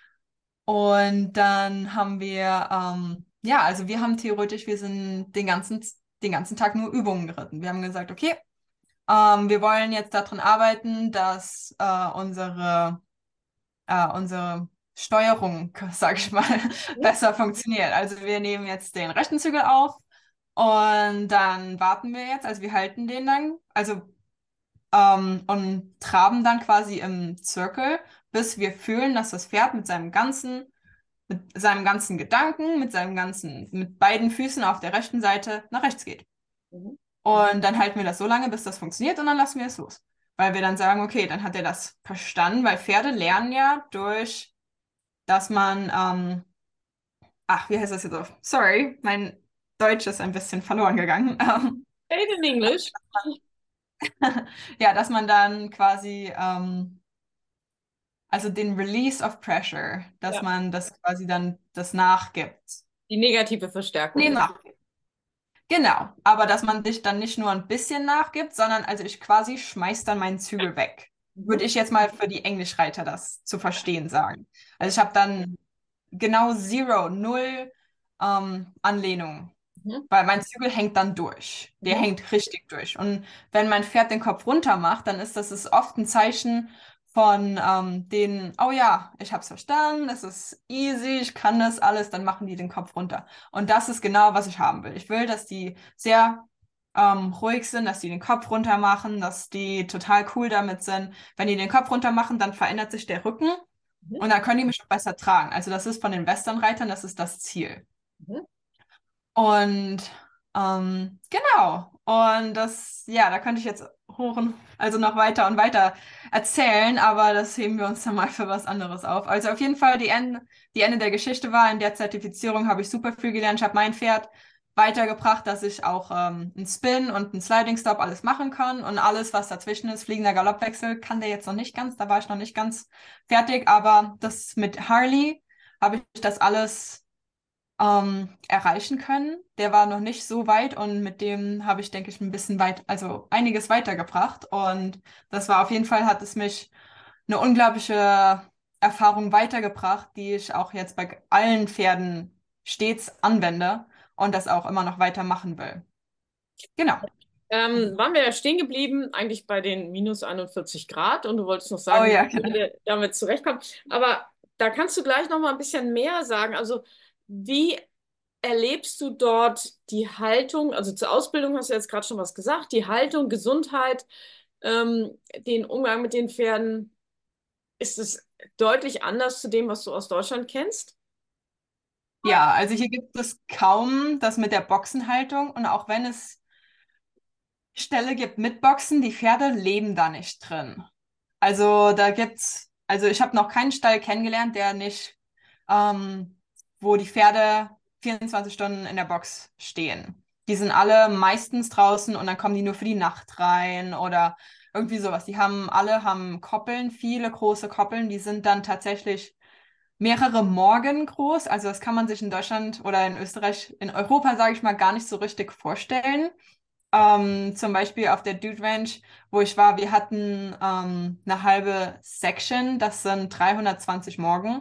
Und dann haben wir, ähm, ja, also wir haben theoretisch, wir sind den ganzen, den ganzen Tag nur Übungen geritten. Wir haben gesagt, okay, ähm, wir wollen jetzt daran arbeiten, dass äh, unsere, äh, unsere Steuerung, sag ich mal, besser funktioniert. Also wir nehmen jetzt den rechten Zügel auf und dann warten wir jetzt, also wir halten den dann, also ähm, und traben dann quasi im Zirkel, bis wir fühlen, dass das Pferd mit seinem ganzen, mit seinem ganzen Gedanken, mit seinem ganzen, mit beiden Füßen auf der rechten Seite nach rechts geht. Mhm. Und dann halten wir das so lange, bis das funktioniert und dann lassen wir es los. Weil wir dann sagen, okay, dann hat er das verstanden, weil Pferde lernen ja durch, dass man, ähm, ach, wie heißt das jetzt auf? Sorry, mein Deutsch ist ein bisschen verloren gegangen. Paid in English. Ja, dass man dann quasi, ähm, also den Release of Pressure, dass Ja. man das quasi dann das nachgibt. Die negative Nee, Verstärkung. nachgibt. Genau, aber dass man dich dann nicht nur ein bisschen nachgibt, sondern also ich quasi schmeiß dann meinen Zügel weg. Mhm. Würde ich jetzt mal für die Englischreiter das zu verstehen sagen. Also ich habe dann genau Zero, null ähm, Anlehnung, Mhm. weil mein Zügel hängt dann durch. Der Mhm. hängt richtig durch. Und wenn mein Pferd den Kopf runter macht, dann ist das ist oft ein Zeichen von ähm, denen, oh ja, ich habe es verstanden, es ist easy, ich kann das alles, dann machen die den Kopf runter. Und das ist genau, was ich haben will. Ich will, dass die sehr ähm, ruhig sind, dass die den Kopf runter machen, dass die total cool damit sind. Wenn die den Kopf runter machen, dann verändert sich der Rücken Mhm. und dann können die mich auch besser tragen. Also das ist von den Westernreitern, das ist das Ziel. Mhm. Und ähm, genau. Und das, ja, da könnte ich jetzt hoch und also noch weiter und weiter erzählen, aber das heben wir uns dann mal für was anderes auf. Also auf jeden Fall die Ende, die Ende der Geschichte war, in der Zertifizierung habe ich super viel gelernt. Ich habe mein Pferd weitergebracht, dass ich auch ähm, einen Spin und einen Sliding Stop alles machen kann und alles, was dazwischen ist, fliegender Galoppwechsel, kann der jetzt noch nicht ganz, da war ich noch nicht ganz fertig, aber das mit Harley habe ich das alles ähm, erreichen können. Der war noch nicht so weit und mit dem habe ich, denke ich, ein bisschen weit, also einiges weitergebracht. Und das war auf jeden Fall, hat es mich eine unglaubliche Erfahrung weitergebracht, die ich auch jetzt bei allen Pferden stets anwende und das auch immer noch weitermachen will. Genau. Ähm, waren wir ja stehen geblieben, eigentlich bei den minus einundvierzig Grad und du wolltest noch Oh sagen, ja, wie genau. ihr damit zurechtkommt. Aber da kannst du gleich noch mal ein bisschen mehr sagen. Also wie erlebst du dort die Haltung, also zur Ausbildung hast du jetzt gerade schon was gesagt, die Haltung, Gesundheit, ähm, den Umgang mit den Pferden, ist es deutlich anders zu dem, was du aus Deutschland kennst? Ja, also hier gibt es kaum das mit der Boxenhaltung und auch wenn es Ställe gibt mit Boxen, die Pferde leben da nicht drin. Also da gibt's, also ich habe noch keinen Stall kennengelernt, der nicht, ähm, wo die Pferde vierundzwanzig Stunden in der Box stehen. Die sind alle meistens draußen und dann kommen die nur für die Nacht rein oder irgendwie sowas. Die haben alle haben Koppeln, viele große Koppeln, die sind dann tatsächlich mehrere Morgen groß. Also das kann man sich in Deutschland oder in Österreich, in Europa, sage ich mal, gar nicht so richtig vorstellen. Ähm, zum Beispiel auf der Dude Ranch, wo ich war, wir hatten ähm, eine halbe Section, das sind dreihundertzwanzig Morgen.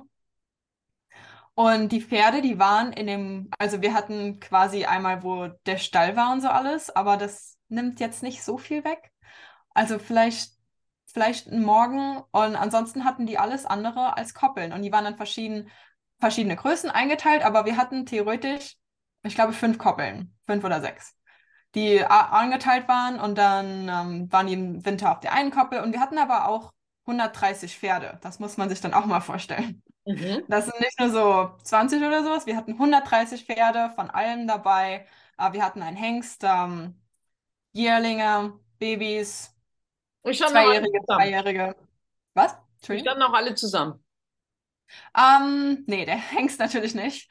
Und die Pferde, die waren in dem, also wir hatten quasi einmal, wo der Stall war und so alles, aber das nimmt jetzt nicht so viel weg. Also vielleicht, vielleicht ein Morgen und ansonsten hatten die alles andere als Koppeln und die waren dann verschieden, verschiedene Größen eingeteilt, aber wir hatten theoretisch, ich glaube, fünf Koppeln, fünf oder sechs die a- angeteilt waren und dann ähm, waren die im Winter auf der einen Koppel und wir hatten aber auch hundertdreißig Pferde. Das muss man sich dann auch mal vorstellen. Mhm. Das sind nicht nur so zwanzig oder sowas, wir hatten hundertdreißig Pferde von allem dabei. Äh, wir hatten einen Hengst, ähm, Jährlinge, Babys, Und ich stand noch alle Zweijährige, zusammen. Dreijährige. Was? Die Entschuldigung? standen auch alle zusammen. Ähm, nee, der Hengst natürlich nicht.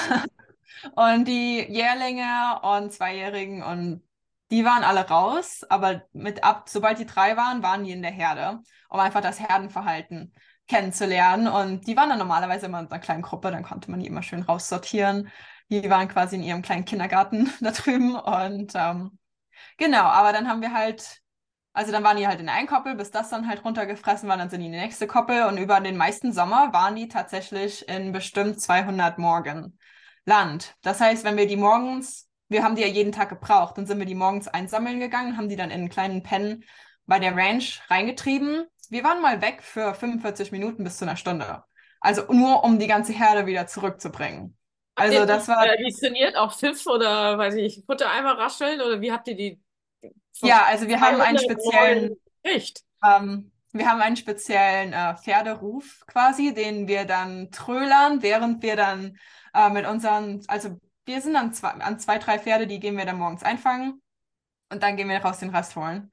Und die Jährlinge und Zweijährigen und die waren alle raus, aber mit ab, sobald die drei waren, waren die in der Herde, um einfach das Herdenverhalten kennenzulernen. Und die waren dann normalerweise immer in einer kleinen Gruppe, dann konnte man die immer schön raussortieren. Die waren quasi in ihrem kleinen Kindergarten da drüben. Und ähm, genau, aber dann haben wir halt, also dann waren die halt in der einen Koppel, bis das dann halt runtergefressen war, dann sind die in die nächste Koppel und über den meisten Sommer waren die tatsächlich in bestimmt zweihundert Morgen Land. Das heißt, wenn wir die morgens, wir haben die ja jeden Tag gebraucht, dann sind wir die morgens einsammeln gegangen, haben die dann in einen kleinen Pen bei der Ranch reingetrieben. Wir waren mal weg für fünfundvierzig Minuten bis zu einer Stunde. Also nur, um die ganze Herde wieder zurückzubringen. Habt ihr Also das die, war, äh, die trainiert auf Pfiff oder weiß ich nicht, Futter einmal rascheln oder wie habt ihr die von ja, also wir haben einen zweihundert Morgen speziellen gekriegt? Ähm, wir haben einen speziellen äh, Pferderuf quasi, den wir dann trölern, während wir dann äh, mit unseren, also wir sind an zwei, an zwei, drei Pferde, die gehen wir dann morgens einfangen und dann gehen wir raus den Rest holen.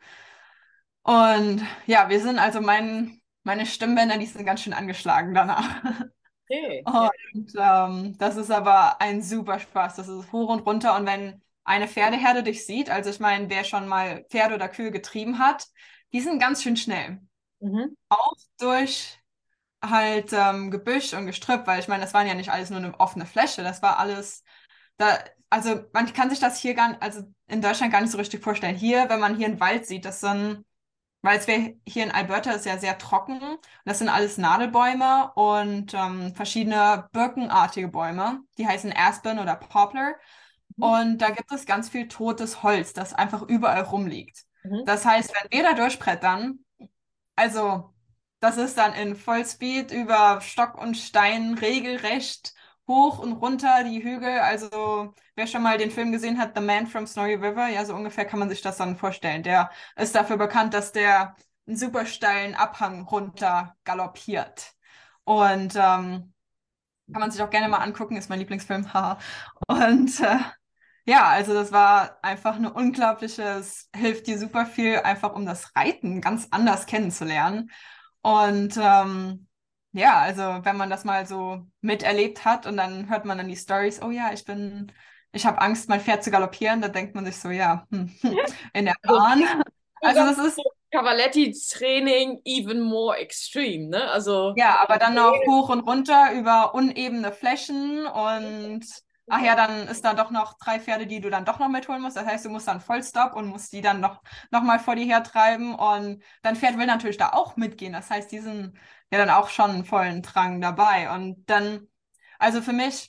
Und ja, wir sind also mein, meine Stimmbänder, die sind ganz schön angeschlagen danach. Okay, ja. Und ähm, das ist aber ein super Spaß. Das ist hoch und runter. Und wenn eine Pferdeherde dich sieht, also ich meine, wer schon mal Pferde oder Kühe getrieben hat, die sind ganz schön schnell. Mhm. Auch durch halt ähm, Gebüsch und Gestrüpp, weil ich meine, das waren ja nicht alles nur eine offene Fläche, das war alles da, also man kann sich das hier gar nicht, also in Deutschland gar nicht so richtig vorstellen. Hier, wenn man hier einen Wald sieht, das sind, weil es wär, hier in Alberta ist ja sehr trocken, das sind alles Nadelbäume und ähm, verschiedene birkenartige Bäume, die heißen Aspen oder Poplar Mhm. und da gibt es ganz viel totes Holz, das einfach überall rumliegt. Mhm. Das heißt, wenn wir da durchbrettern, also, das ist dann in Vollspeed über Stock und Stein regelrecht hoch und runter die Hügel. Also, wer schon mal den Film gesehen hat, The Man from Snowy River, ja, so ungefähr kann man sich das dann vorstellen. Der ist dafür bekannt, dass der einen super steilen Abhang runter galoppiert. Und ähm, kann man sich auch gerne mal angucken, ist mein Lieblingsfilm. Haha. Und äh, ja, also das war einfach eine unglaubliches, hilft dir super viel, einfach um das Reiten ganz anders kennenzulernen. Und ähm, ja, also wenn man das mal so miterlebt hat und dann hört man dann die Stories, oh ja, ich bin, ich habe Angst, mein Pferd zu galoppieren, da denkt man sich so, ja, hm, in der Also, Bahn. du Also sagst das ist, so Cavaletti-Training even more extreme, ne? Also, ja, aber dann auch hoch und runter über unebene Flächen und ach ja, dann ist da doch noch drei Pferde, die du dann doch noch mitholen musst. Das heißt, du musst dann Vollstopp und musst die dann noch, noch mal vor dir hertreiben. Und dein Pferd will natürlich da auch mitgehen. Das heißt, die sind ja dann auch schon einen vollen Drang dabei. Und dann, also für mich,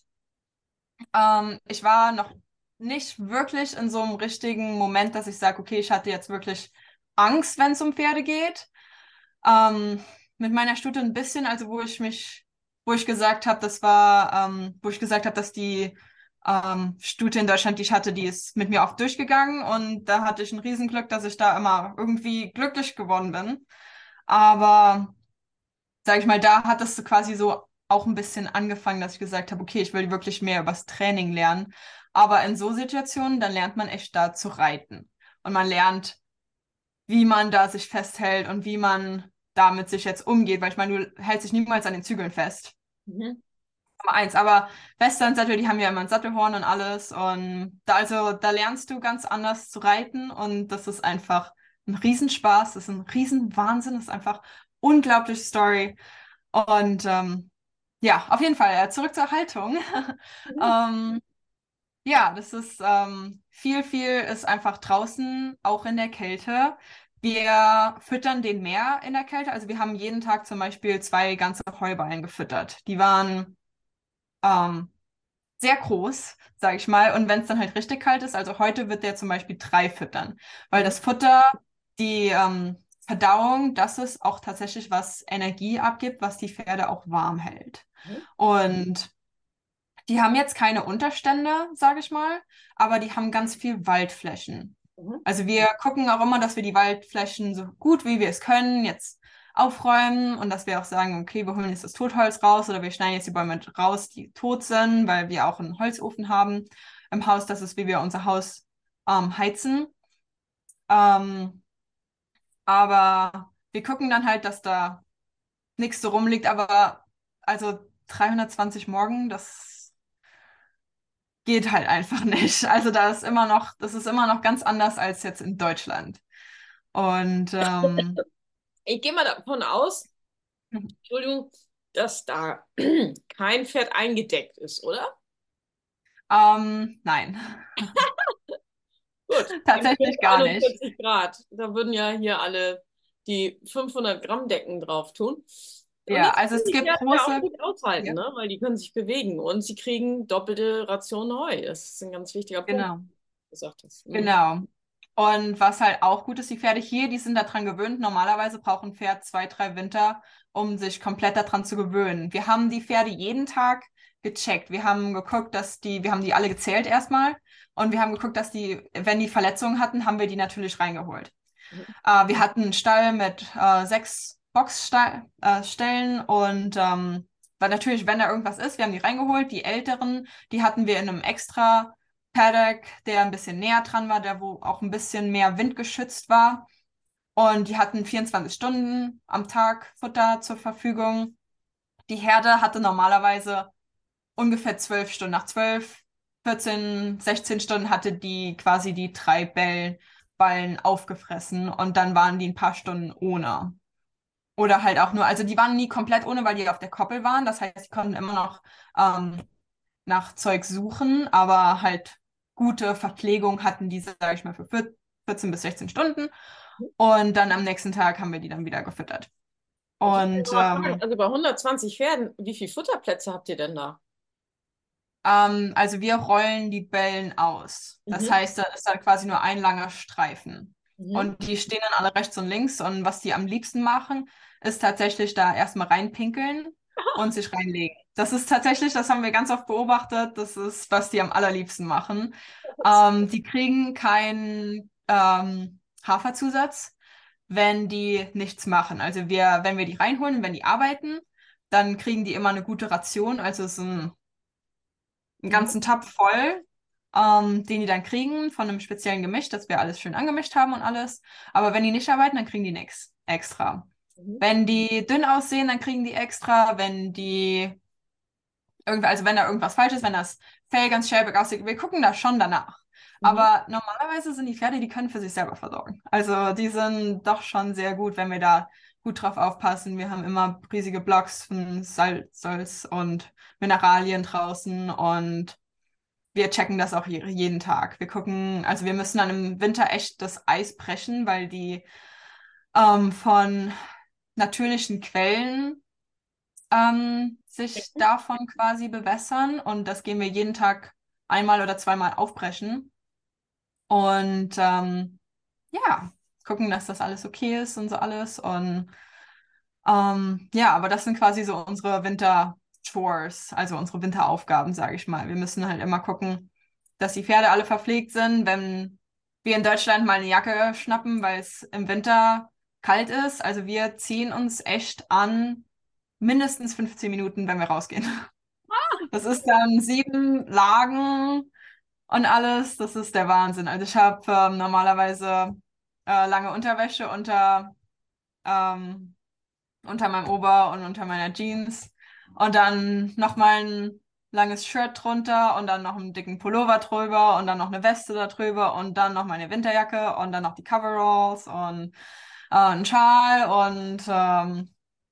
ähm, ich war noch nicht wirklich in so einem richtigen Moment, dass ich sage, okay, ich hatte jetzt wirklich Angst, wenn es um Pferde geht. Ähm, mit meiner Stute ein bisschen, also wo ich mich, wo ich gesagt habe, das war, ähm, wo ich gesagt habe, dass die ähm, Stute in Deutschland, die ich hatte, die ist mit mir oft durchgegangen und da hatte ich ein Riesenglück, dass ich da immer irgendwie glücklich geworden bin. Aber sag ich mal, da hat es so quasi so auch ein bisschen angefangen, dass ich gesagt habe, okay, ich will wirklich mehr übers Training lernen. Aber in so Situationen, dann lernt man echt da zu reiten. Und man lernt, wie man da sich festhält und wie man damit sich jetzt umgeht, weil ich meine, du hältst dich niemals an den Zügeln fest. Mhm. Nummer eins. Aber Western-Sattel, die haben ja immer ein Sattelhorn und alles. Und da, also, da lernst du ganz anders zu reiten und das ist einfach ein Riesenspaß, das ist ein Riesenwahnsinn, das ist einfach unglaubliche Story. Und ähm, ja, auf jeden Fall, äh, zurück zur Haltung. Mhm. ähm, ja, das ist ähm, viel, viel ist einfach draußen, auch in der Kälte. Wir füttern den mehr in der Kälte. Also wir haben jeden Tag zum Beispiel zwei ganze Heuballen gefüttert. Die waren ähm, sehr groß, sage ich mal. Und wenn es dann halt richtig kalt ist, also heute wird der zum Beispiel drei füttern, weil Mhm. das Futter, die ähm, Verdauung, das ist auch tatsächlich, was Energie abgibt, was die Pferde auch warm hält. Mhm. Und die haben jetzt keine Unterstände, sage ich mal, aber die haben ganz viel Waldflächen. Mhm. Also wir gucken auch immer, dass wir die Waldflächen so gut wie wir es können jetzt aufräumen und dass wir auch sagen, okay, wir holen jetzt das Totholz raus oder wir schneiden jetzt die Bäume raus, die tot sind, weil wir auch einen Holzofen haben im Haus. Das ist, wie wir unser Haus ähm, heizen. Ähm, aber wir gucken dann halt, dass da nichts so rumliegt. Aber also dreihundertzwanzig Morgen, das geht halt einfach nicht. Also da ist immer noch, das ist immer noch ganz anders als jetzt in Deutschland. Und ähm, Ich gehe mal davon aus, Entschuldigung, dass da kein Pferd eingedeckt ist, oder? ähm, nein, Gut, in tatsächlich gar nicht. einundvierzig Grad. Da würden ja hier alle die fünfhundert Gramm Decken drauf tun. Und Ja, das also können es die gibt Pferde ja auch große, gut aushalten, ja, ne? Weil die können sich bewegen und sie kriegen doppelte Ration Heu. Das ist ein ganz wichtiger Punkt, genau, den du gesagt hast. Mhm. genau. Und was halt auch gut ist, die Pferde hier, die sind daran gewöhnt. Normalerweise braucht ein Pferd zwei, drei Winter, um sich komplett daran zu gewöhnen. Wir haben die Pferde jeden Tag gecheckt. Wir haben geguckt, dass die, wir haben die alle gezählt erstmal und wir haben geguckt, dass die, wenn die Verletzungen hatten, haben wir die natürlich reingeholt. Mhm. Äh, wir hatten einen Stall mit äh, sechs Boxstellen äh, Stellen und ähm, weil natürlich, wenn da irgendwas ist, wir haben die reingeholt. Die älteren, die hatten wir in einem extra Paddock, der ein bisschen näher dran war, der wo auch ein bisschen mehr windgeschützt war. Und die hatten vierundzwanzig Stunden am Tag Futter zur Verfügung. Die Herde hatte normalerweise ungefähr zwölf Stunden. Nach zwölf, vierzehn, sechzehn Stunden hatte die quasi die drei Bällen, Ballen aufgefressen und dann waren die ein paar Stunden ohne. Oder halt auch nur, also die waren nie komplett ohne, weil die auf der Koppel waren. Das heißt, die konnten immer noch ähm, nach Zeug suchen, aber halt gute Verpflegung hatten diese, sage ich mal, für vierzehn bis sechzehn Stunden. Und dann am nächsten Tag haben wir die dann wieder gefüttert. Jetzt muss ich Und noch mal fragen, ähm, also bei hundertzwanzig Pferden, wie viele Futterplätze habt ihr denn da? Ähm, also wir rollen die Bällen aus. Das Mhm. heißt, da ist dann quasi nur ein langer Streifen. Mhm. Und die stehen dann alle rechts und links. Und was die am liebsten machen, ist tatsächlich da erstmal reinpinkeln und sich reinlegen. Das ist tatsächlich, das haben wir ganz oft beobachtet, das ist, was die am allerliebsten machen. Ähm, die kriegen keinen ähm, Haferzusatz, wenn die nichts machen. Also wir, wenn wir die reinholen, wenn die arbeiten, dann kriegen die immer eine gute Ration. Also es ist ein einen Mhm. ganzen Topf voll, ähm, den die dann kriegen von einem speziellen Gemisch, dass wir alles schön angemischt haben und alles. Aber wenn die nicht arbeiten, dann kriegen die nichts extra. Mhm. Wenn die dünn aussehen, dann kriegen die extra. Wenn die irgendwie, also wenn da irgendwas falsch ist, wenn das Fell ganz schäbig aussieht, wir gucken da schon danach. Mhm. Aber normalerweise sind die Pferde, die können für sich selber versorgen. Also die sind doch schon sehr gut, wenn wir da gut drauf aufpassen. Wir haben immer riesige Blocks von Salz, Salz und Mineralien draußen und wir checken das auch je jeden Tag. Wir gucken, also wir müssen dann im Winter echt das Eis brechen, weil die ähm, von natürlichen Quellen ähm, sich davon quasi bewässern und das gehen wir jeden Tag einmal oder zweimal aufbrechen und ähm, ja, gucken, dass das alles okay ist und so alles und ähm, ja, aber das sind quasi so unsere Winter-Chores, also unsere Winteraufgaben, sage ich mal. Wir müssen halt immer gucken, dass die Pferde alle verpflegt sind, wenn wir in Deutschland mal eine Jacke schnappen, weil es im Winter kalt ist. Also wir ziehen uns echt an mindestens fünfzehn Minuten, wenn wir rausgehen. Das ist dann sieben Lagen und alles. Das ist der Wahnsinn. Also ich habe ähm, normalerweise äh, lange Unterwäsche unter, ähm, unter meinem Ober- und unter meiner Jeans und dann nochmal ein langes Shirt drunter und dann noch einen dicken Pullover drüber und dann noch eine Weste da drüber und dann noch meine Winterjacke und dann noch die Coveralls und äh, ein Schal und ähm,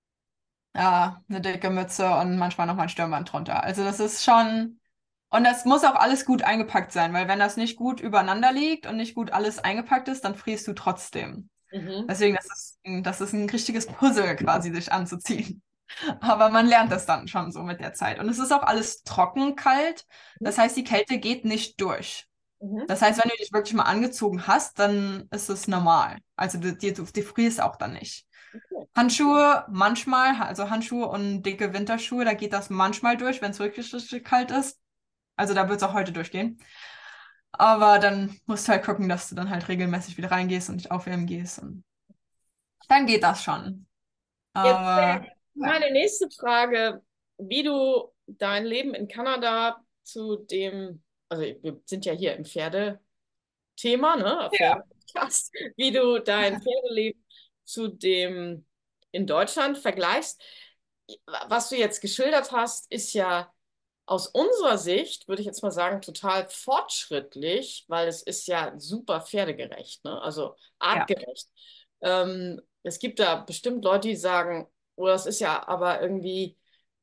ja, eine dicke Mütze und manchmal noch mal ein Stirnband drunter. Also das ist schon, und das muss auch alles gut eingepackt sein, weil wenn das nicht gut übereinander liegt und nicht gut alles eingepackt ist, dann frierst du trotzdem. Mhm. Deswegen, das ist, das ist ein richtiges Puzzle quasi, sich anzuziehen. Aber man lernt das dann schon so mit der Zeit. Und es ist auch alles trocken kalt. Das heißt, die Kälte geht nicht durch. Mhm. Das heißt, wenn du dich wirklich mal angezogen hast, dann ist es normal. Also du, du, du frierst auch dann nicht. Okay. Handschuhe manchmal, also Handschuhe und dicke Winterschuhe, da geht das manchmal durch, wenn es wirklich richtig kalt ist. Also da wird es auch heute durchgehen. Aber dann musst du halt gucken, dass du dann halt regelmäßig wieder reingehst und nicht aufwärmen gehst. Und dann geht das schon. Jetzt Aber wäre ja, meine nächste Frage, wie du dein Leben in Kanada zu dem, also wir sind ja hier im Pferdethema, ne, ja, Pferdepodcast, wie du dein Pferdeleben zu dem in Deutschland vergleichst. Was du jetzt geschildert hast, ist ja aus unserer Sicht, würde ich jetzt mal sagen, total fortschrittlich, weil es ist ja super pferdegerecht, ne? Also ja, artgerecht. Ähm, es gibt da bestimmt Leute, die sagen, oh, das ist ja aber irgendwie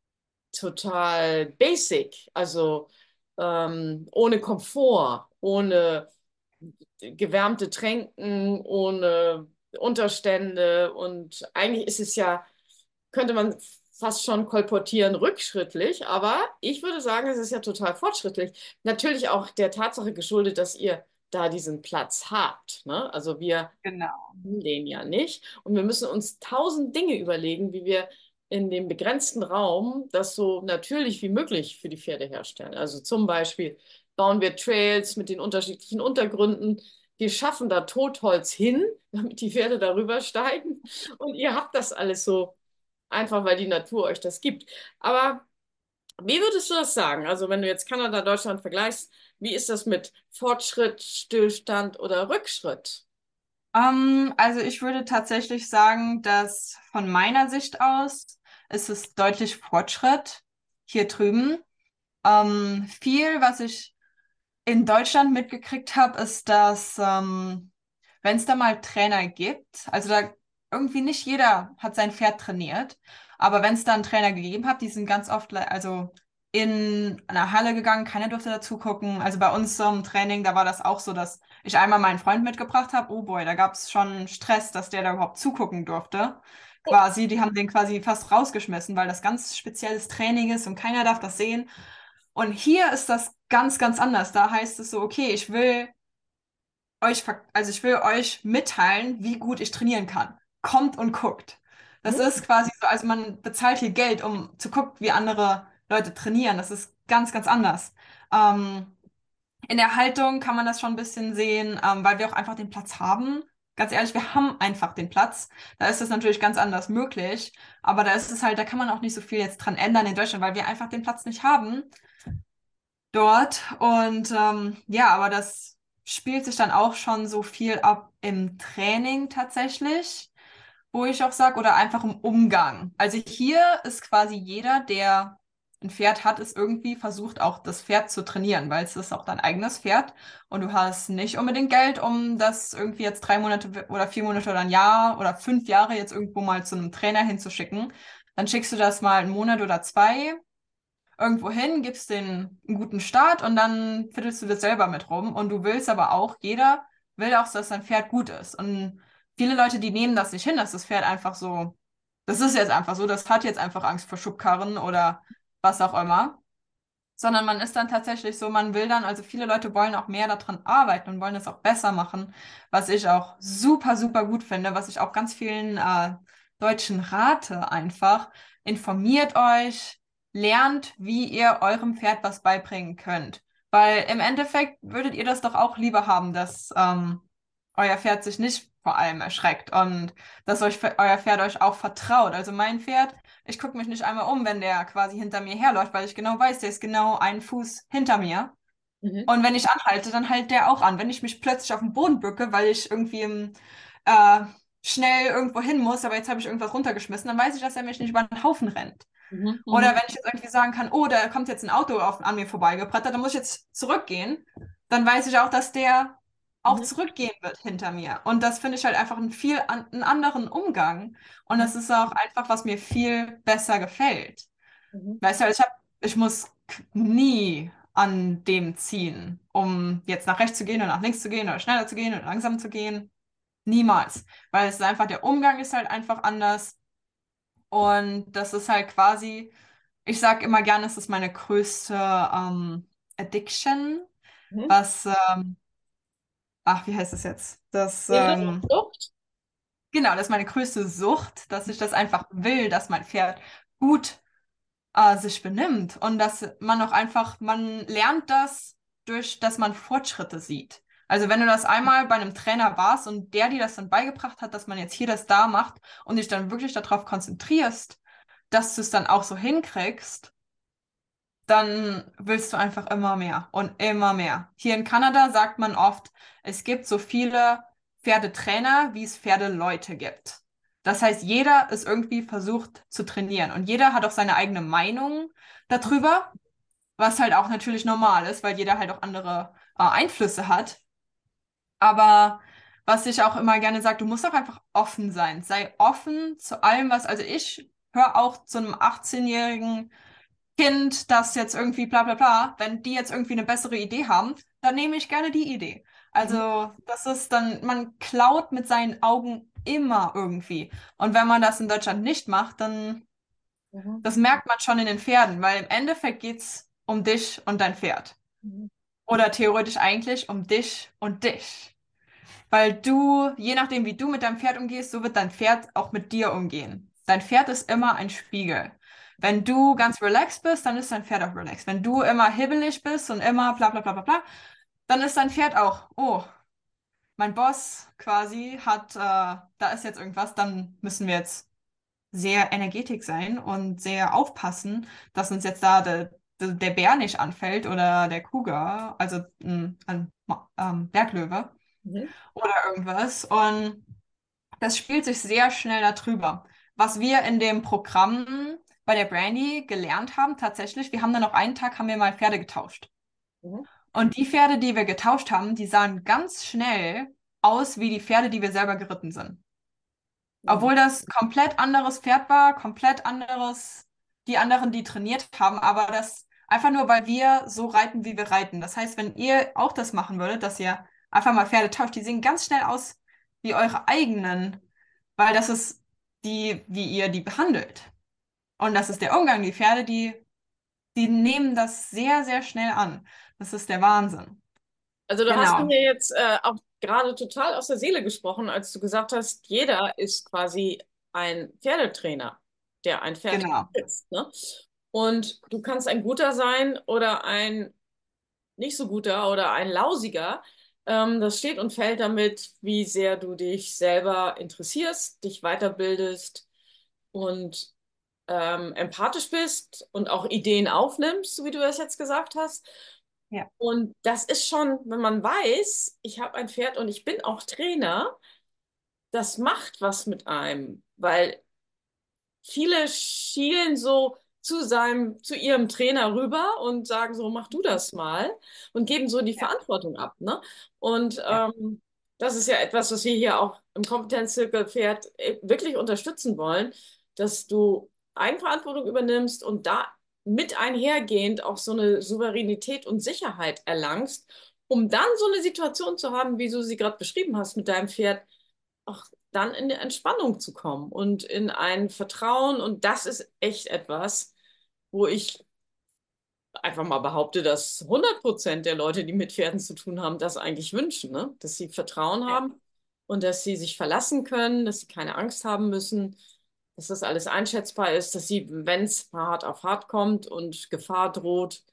total basic, also ähm, ohne Komfort, ohne gewärmte Tränken, ohne Unterstände und eigentlich ist es ja, könnte man fast schon kolportieren, rückschrittlich, aber ich würde sagen, es ist ja total fortschrittlich. Natürlich auch der Tatsache geschuldet, dass ihr da diesen Platz habt. Ne? Also wir genau. haben den ja nicht und wir müssen uns tausend Dinge überlegen, wie wir in dem begrenzten Raum das so natürlich wie möglich für die Pferde herstellen. Also zum Beispiel bauen wir Trails mit den unterschiedlichen Untergründen. Wir schaffen da Totholz hin, damit die Pferde darüber steigen. Und ihr habt das alles so einfach, weil die Natur euch das gibt. Aber wie würdest du das sagen? Also wenn du jetzt Kanada, Deutschland vergleichst, wie ist das mit Fortschritt, Stillstand oder Rückschritt? Ähm, also ich würde tatsächlich sagen, dass von meiner Sicht aus ist es deutlich Fortschritt hier drüben. Ähm, viel, was ich in Deutschland mitgekriegt habe, ist, dass ähm, wenn es da mal Trainer gibt, also da irgendwie nicht jeder hat sein Pferd trainiert, aber wenn es da einen Trainer gegeben hat, die sind ganz oft le- also in eine Halle gegangen, keiner durfte dazu gucken. Also bei uns im Training, da war das auch so, dass ich einmal meinen Freund mitgebracht habe. Oh boy, da gab es schon Stress, dass der da überhaupt zugucken durfte. Quasi, die haben den quasi fast rausgeschmissen, weil das ganz spezielles Training ist und keiner darf das sehen. Und hier ist das ganz, ganz anders. Da heißt es so, okay, ich will euch, ver- also ich will euch mitteilen, wie gut ich trainieren kann. Kommt und guckt. Das ist quasi so, also man bezahlt hier Geld, um zu gucken, wie andere Leute trainieren. Das ist ganz, ganz anders. Ähm, in der Haltung kann man das schon ein bisschen sehen, ähm, weil wir auch einfach den Platz haben. Ganz ehrlich, wir haben einfach den Platz. Da ist es natürlich ganz anders möglich. Aber da ist es halt, da kann man auch nicht so viel jetzt dran ändern in Deutschland, weil wir einfach den Platz nicht haben dort. Und ähm, ja, aber das spielt sich dann auch schon so viel ab im Training tatsächlich, wo ich auch sage, oder einfach im Umgang. Also hier ist quasi jeder, der ein Pferd hat, ist irgendwie versucht, auch das Pferd zu trainieren, weil es ist auch dein eigenes Pferd und du hast nicht unbedingt Geld, um das irgendwie jetzt drei Monate oder vier Monate oder ein Jahr oder fünf Jahre jetzt irgendwo mal zu einem Trainer hinzuschicken. Dann schickst du das mal einen Monat oder zwei irgendwo hin, gibst den einen guten Start und dann fiddelst du das selber mit rum. Und du willst aber auch, jeder will auch, dass sein Pferd gut ist. Und viele Leute, die nehmen das nicht hin, dass das Pferd einfach so, das ist jetzt einfach so, das hat jetzt einfach Angst vor Schubkarren oder was auch immer. Sondern man ist dann tatsächlich so, man will dann, also viele Leute wollen auch mehr daran arbeiten und wollen es auch besser machen, was ich auch super, super gut finde, was ich auch ganz vielen äh, Deutschen rate einfach. Informiert euch, lernt, wie ihr eurem Pferd was beibringen könnt. Weil im Endeffekt würdet ihr das doch auch lieber haben, dass ähm, euer Pferd sich nicht vor allem erschreckt und dass euch euer Pferd euch auch vertraut. Also mein Pferd, ich gucke mich nicht einmal um, wenn der quasi hinter mir herläuft, weil ich genau weiß, der ist genau einen Fuß hinter mir. Mhm. Und wenn ich anhalte, dann hält der auch an. Wenn ich mich plötzlich auf den Boden bücke, weil ich irgendwie im, äh, schnell irgendwo hin muss, aber jetzt habe ich irgendwas runtergeschmissen, dann weiß ich, dass er mich nicht über den Haufen rennt. Mhm. Oder Mhm. wenn ich jetzt irgendwie sagen kann, oh, da kommt jetzt ein Auto auf, an mir vorbeigebrettert, dann muss ich jetzt zurückgehen, dann weiß ich auch, dass der auch Mhm. zurückgehen wird hinter mir. Und das finde ich halt einfach einen viel an, einen anderen Umgang. Und Mhm. das ist auch einfach, was mir viel besser gefällt. Mhm. Weißt du, ich hab, ich muss k- nie an dem ziehen, um jetzt nach rechts zu gehen oder nach links zu gehen oder schneller zu gehen oder langsam zu gehen. Niemals. Weil es ist einfach, der Umgang ist halt einfach anders. Und das ist halt quasi, ich sage immer gerne, es ist meine größte ähm, Addiction, Mhm. was, ähm, ach, wie heißt es jetzt? Das, Innere ähm, Flucht. genau, das ist meine größte Sucht, dass ich das einfach will, dass mein Pferd gut äh, sich benimmt und dass man auch einfach, man lernt das durch, dass man Fortschritte sieht. Also wenn du das einmal bei einem Trainer warst und der dir das dann beigebracht hat, dass man jetzt hier das da macht und dich dann wirklich darauf konzentrierst, dass du es dann auch so hinkriegst, dann willst du einfach immer mehr und immer mehr. Hier in Kanada sagt man oft, es gibt so viele Pferdetrainer, wie es Pferdeleute gibt. Das heißt, jeder ist irgendwie versucht zu trainieren und jeder hat auch seine eigene Meinung darüber, was halt auch natürlich normal ist, weil jeder halt auch andere äh, Einflüsse hat. Aber was ich auch immer gerne sage, du musst auch einfach offen sein. Sei offen zu allem, was, also ich höre auch zu einem achtzehn-jährigen Kind, das jetzt irgendwie bla bla bla, wenn die jetzt irgendwie eine bessere Idee haben, dann nehme ich gerne die Idee. Mhm. Also das ist dann, man klaut mit seinen Augen immer irgendwie. Und wenn man das in Deutschland nicht macht, dann, Mhm. das merkt man schon in den Pferden, weil im Endeffekt geht es um dich und dein Pferd. Mhm. Oder theoretisch eigentlich um dich und dich. Weil du, je nachdem, wie du mit deinem Pferd umgehst, so wird dein Pferd auch mit dir umgehen. Dein Pferd ist immer ein Spiegel. Wenn du ganz relaxed bist, dann ist dein Pferd auch relaxed. Wenn du immer hibbelig bist und immer bla bla bla bla bla, dann ist dein Pferd auch, oh, mein Boss quasi hat, äh, da ist jetzt irgendwas, dann müssen wir jetzt sehr energetisch sein und sehr aufpassen, dass uns jetzt da der, der, der Bär nicht anfällt oder der Cougar, also ein, ein ähm, Berglöwe Mhm. oder irgendwas. Und das spielt sich sehr schnell darüber. Was wir in dem Programm bei der Brandy gelernt haben, tatsächlich, wir haben dann noch einen Tag, haben wir mal Pferde getauscht. Mhm. Und die Pferde, die wir getauscht haben, die sahen ganz schnell aus wie die Pferde, die wir selber geritten sind. Mhm. Obwohl das komplett anderes Pferd war, komplett anderes, die anderen, die trainiert haben, aber das einfach nur, weil wir so reiten, wie wir reiten. Das heißt, wenn ihr auch das machen würdet, dass ihr einfach mal Pferde tauscht, die sehen ganz schnell aus wie eure eigenen, weil das ist die, wie ihr die behandelt. Und das ist der Umgang. Die Pferde, die, die nehmen das sehr, sehr schnell an. Das ist der Wahnsinn. Also du hast Genau, mir jetzt äh, auch gerade total aus der Seele gesprochen, als du gesagt hast, jeder ist quasi ein Pferdetrainer, der ein Pferd genau. ist, ne? Und du kannst ein guter sein oder ein nicht so guter oder ein lausiger. Ähm, das steht und fällt damit, wie sehr du dich selber interessierst, dich weiterbildest und ähm, empathisch bist und auch Ideen aufnimmst, so wie du das jetzt gesagt hast. Ja. Und das ist schon, wenn man weiß, ich habe ein Pferd und ich bin auch Trainer, das macht was mit einem, weil viele schielen so zu seinem, zu ihrem Trainer rüber und sagen so, mach du das mal und geben so die Ja, Verantwortung ab, ne? Und ja. ähm, das ist ja etwas, was wir hier auch im Kompetenzzirkel Pferd äh, wirklich unterstützen wollen, dass du Eigenverantwortung übernimmst und da mit einhergehend auch so eine Souveränität und Sicherheit erlangst, um dann so eine Situation zu haben, wie du sie gerade beschrieben hast mit deinem Pferd, auch dann in eine Entspannung zu kommen und in ein Vertrauen. Und das ist echt etwas, wo ich einfach mal behaupte, dass hundert Prozent der Leute, die mit Pferden zu tun haben, das eigentlich wünschen, ne? Dass sie Vertrauen Ja. haben und dass sie sich verlassen können, dass sie keine Angst haben müssen, dass das alles einschätzbar ist, dass sie, wenn es hart auf hart kommt und Gefahr droht,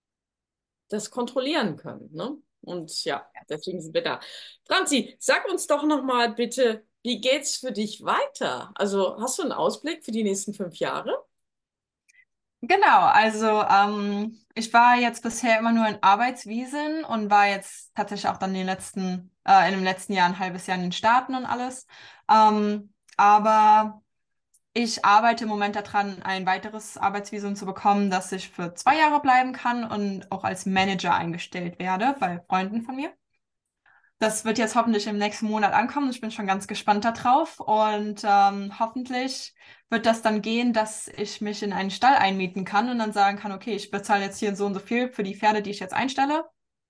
das kontrollieren können, ne? Und ja, deswegen sind wir da. Franzi, sag uns doch noch mal bitte, wie geht's für dich weiter? Also hast du einen Ausblick für die nächsten fünf Jahre? Genau, also ähm, ich war jetzt bisher immer nur in Arbeitsvisum und war jetzt tatsächlich auch dann in den letzten, äh, in dem letzten Jahr ein halbes Jahr in den Staaten und alles. Ähm, aber ich arbeite im Moment daran, ein weiteres Arbeitsvisum zu bekommen, dass ich für zwei Jahre bleiben kann und auch als Manager eingestellt werde bei Freunden von mir. Das wird jetzt hoffentlich im nächsten Monat ankommen. Ich bin schon ganz gespannt darauf. Und ähm, hoffentlich wird das dann gehen, dass ich mich in einen Stall einmieten kann und dann sagen kann, okay, ich bezahle jetzt hier so und so viel für die Pferde, die ich jetzt einstelle.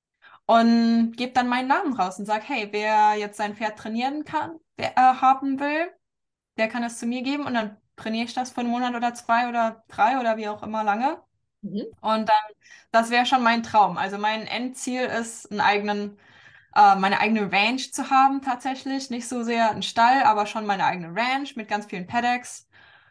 Und gebe dann meinen Namen raus und sage, hey, wer jetzt sein Pferd trainieren kann, wer, äh, haben will, der kann es zu mir geben und dann trainiere ich das für einen Monat oder zwei oder drei oder wie auch immer lange. Mhm. Und dann, das wäre schon mein Traum. Also mein Endziel ist, einen eigenen, äh, meine eigene Ranch zu haben tatsächlich. Nicht so sehr ein Stall, aber schon meine eigene Ranch mit ganz vielen Paddocks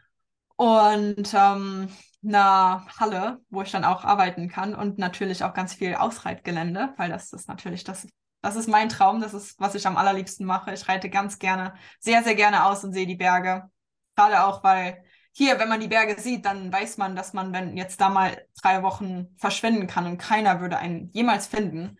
und ähm, einer Halle, wo ich dann auch arbeiten kann und natürlich auch ganz viel Ausreitgelände, weil das ist natürlich, das, das ist mein Traum, das ist, was ich am allerliebsten mache. Ich reite ganz gerne, sehr, sehr gerne aus und sehe die Berge. Gerade auch, weil hier, wenn man die Berge sieht, dann weiß man, dass man, wenn jetzt da mal drei Wochen verschwinden kann und keiner würde einen jemals finden,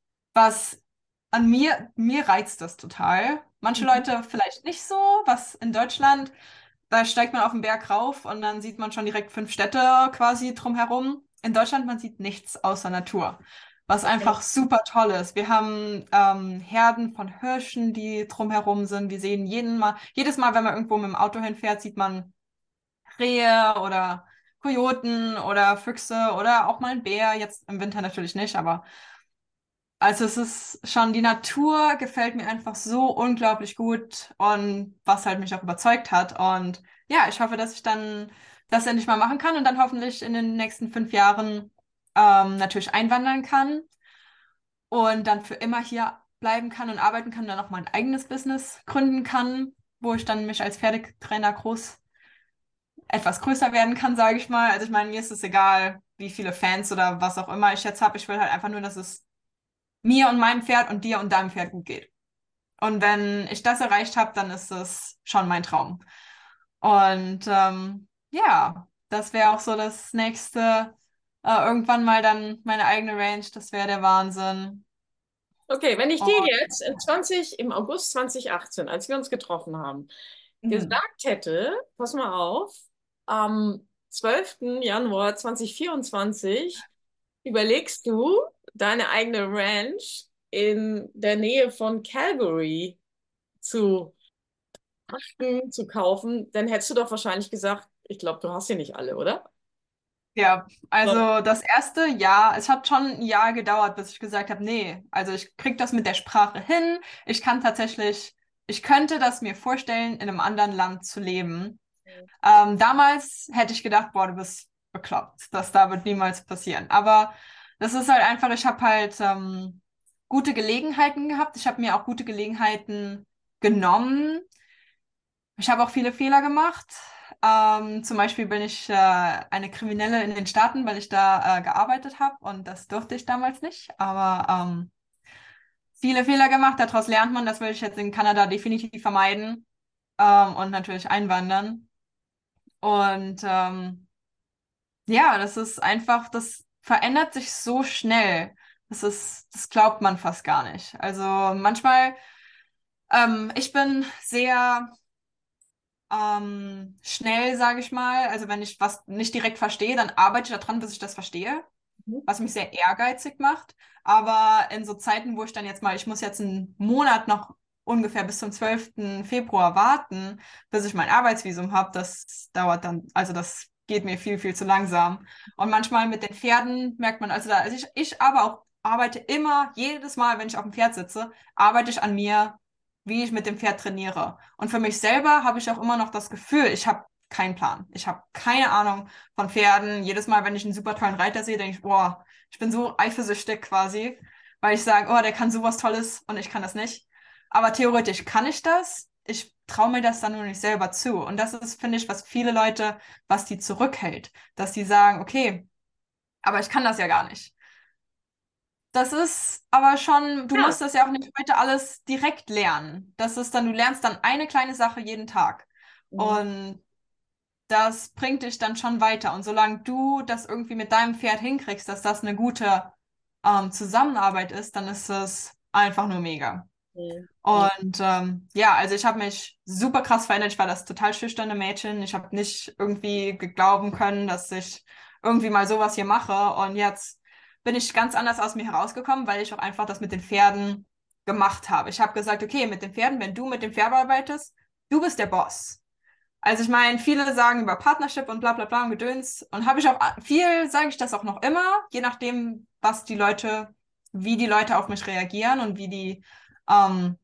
was an mir, mir reizt das total. Manche Mhm. Leute vielleicht nicht so, was in Deutschland, da steigt man auf den Berg rauf und dann sieht man schon direkt fünf Städte quasi drumherum. In Deutschland, man sieht nichts außer Natur, was einfach super toll ist. Wir haben ähm, Herden von Hirschen, die drumherum sind. Wir sehen jeden Mal, jedes Mal, wenn man irgendwo mit dem Auto hinfährt, sieht man Rehe oder Kojoten oder Füchse oder auch mal ein Bär. Jetzt im Winter natürlich nicht, aber also es ist schon, die Natur gefällt mir einfach so unglaublich gut und was halt mich auch überzeugt hat. Und ja, ich hoffe, dass ich dann das endlich mal machen kann und dann hoffentlich in den nächsten fünf Jahren ähm, natürlich einwandern kann und dann für immer hier bleiben kann und arbeiten kann und dann auch mein eigenes Business gründen kann, wo ich dann mich als Pferdetrainer groß etwas größer werden kann, sage ich mal. Also ich meine, mir ist es egal, wie viele Fans oder was auch immer ich jetzt habe. Ich will halt einfach nur, dass es mir und meinem Pferd und dir und deinem Pferd gut geht. Und wenn ich das erreicht habe, dann ist es schon mein Traum. Und ähm, ja, das wäre auch so das nächste. Äh, irgendwann mal dann meine eigene Range, das wäre der Wahnsinn. Okay, wenn ich dir Und, jetzt in zwanzig, im August zwanzig achtzehn, als wir uns getroffen haben, mhm. gesagt hätte, pass mal auf, am zwölften Januar zweitausendvierundzwanzig überlegst du, deine eigene Ranch in der Nähe von Calgary zu pachten, zu kaufen, dann hättest du doch wahrscheinlich gesagt, ich glaube, du hast sie nicht alle, oder? Ja, So. also das erste Jahr, es hat schon ein Jahr gedauert, bis ich gesagt habe, nee, also ich krieg das mit der Sprache hin. Ich kann tatsächlich, ich könnte das mir vorstellen, in einem anderen Land zu leben. Ähm, damals hätte ich gedacht, boah, du bist bekloppt, das da wird niemals passieren. Aber das ist halt einfach, ich habe halt ähm, gute Gelegenheiten gehabt. Ich habe mir auch gute Gelegenheiten genommen. Ich habe auch viele Fehler gemacht. Ähm, zum Beispiel bin ich äh, eine Kriminelle in den Staaten, weil ich da äh, gearbeitet habe und das durfte ich damals nicht. Aber ähm, viele Fehler gemacht, daraus lernt man. Das will ich jetzt in Kanada definitiv vermeiden ähm, und natürlich einwandern. Und ähm, ja, das ist einfach, das verändert sich so schnell. Das ist, das glaubt man fast gar nicht. Also manchmal, ähm, ich bin sehr ähm, schnell, sage ich mal. Also wenn ich was nicht direkt verstehe, dann arbeite ich daran, bis ich das verstehe, was mich sehr ehrgeizig macht. Aber in so Zeiten, wo ich dann jetzt mal, ich muss jetzt einen Monat noch ungefähr bis zum zwölften Februar warten, bis ich mein Arbeitsvisum habe, das dauert dann, also das geht mir viel, viel zu langsam. Und manchmal mit den Pferden merkt man, also da, also ich, ich aber auch arbeite immer, jedes Mal, wenn ich auf dem Pferd sitze, arbeite ich an mir, wie ich mit dem Pferd trainiere. Und für mich selber habe ich auch immer noch das Gefühl, ich habe keinen Plan. Ich habe keine Ahnung von Pferden. Jedes Mal, wenn ich einen super tollen Reiter sehe, denke ich, boah, ich bin so eifersüchtig quasi, weil ich sage, oh, der kann sowas Tolles und ich kann das nicht. Aber theoretisch kann ich das. Ich traue mir das dann nur nicht selber zu. Und das ist, finde ich, was viele Leute, was die zurückhält, dass die sagen, okay, aber ich kann das ja gar nicht. Das ist aber schon, du Ja. musst das ja auch nicht heute alles direkt lernen. Das ist dann, du lernst dann eine kleine Sache jeden Tag. Mhm. Und das bringt dich dann schon weiter. Und solange du das irgendwie mit deinem Pferd hinkriegst, dass das eine gute ähm, Zusammenarbeit ist, dann ist es einfach nur mega. Mhm. Mhm. Und ähm, ja, also ich habe mich super krass verändert. Ich war das total schüchterne Mädchen. Ich habe nicht irgendwie geglauben können, dass ich irgendwie mal sowas hier mache. Und jetzt bin ich ganz anders aus mir herausgekommen, weil ich auch einfach das mit den Pferden gemacht habe. Ich habe gesagt, okay, mit den Pferden, wenn du mit dem Pferd arbeitest, du bist der Boss. Also ich meine, viele sagen über Partnership und bla bla bla und Gedöns. Und habe ich auch viel, sage ich das auch noch immer, je nachdem, was die Leute, wie die Leute auf mich reagieren und wie die ähm,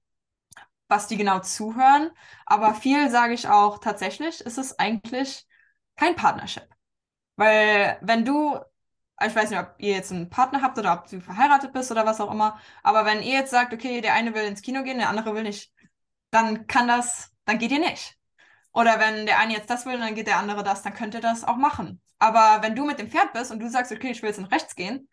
was die genau zuhören. Aber viel sage ich auch tatsächlich, ist es eigentlich kein Partnership. Weil wenn du, ich weiß nicht, ob ihr jetzt einen Partner habt oder ob du verheiratet bist oder was auch immer, aber wenn ihr jetzt sagt, okay, der eine will ins Kino gehen, der andere will nicht, dann kann das, dann geht ihr nicht. Oder wenn der eine jetzt das will, dann geht der andere das, dann könnt ihr das auch machen. Aber wenn du mit dem Pferd bist und du sagst, okay, ich will jetzt nach rechts gehen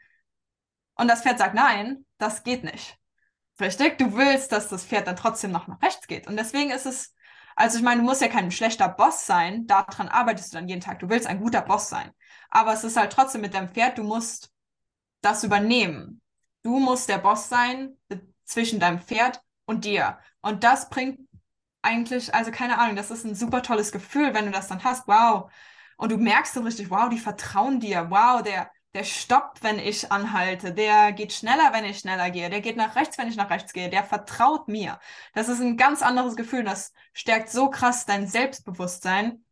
und das Pferd sagt nein, das geht nicht. Richtig? Du willst, dass das Pferd dann trotzdem noch nach rechts geht. Und deswegen ist es, also ich meine, du musst ja kein schlechter Boss sein, daran arbeitest du dann jeden Tag. Du willst ein guter Boss sein. Aber es ist halt trotzdem mit deinem Pferd, du musst das übernehmen. Du musst der Boss sein zwischen deinem Pferd und dir. Und das bringt eigentlich, also keine Ahnung, das ist ein super tolles Gefühl, wenn du das dann hast. Wow. Und du merkst dann richtig, wow, die vertrauen dir. Wow, der, der stoppt, wenn ich anhalte. Der geht schneller, wenn ich schneller gehe. Der geht nach rechts, wenn ich nach rechts gehe. Der vertraut mir. Das ist ein ganz anderes Gefühl. Das stärkt so krass dein Selbstbewusstsein.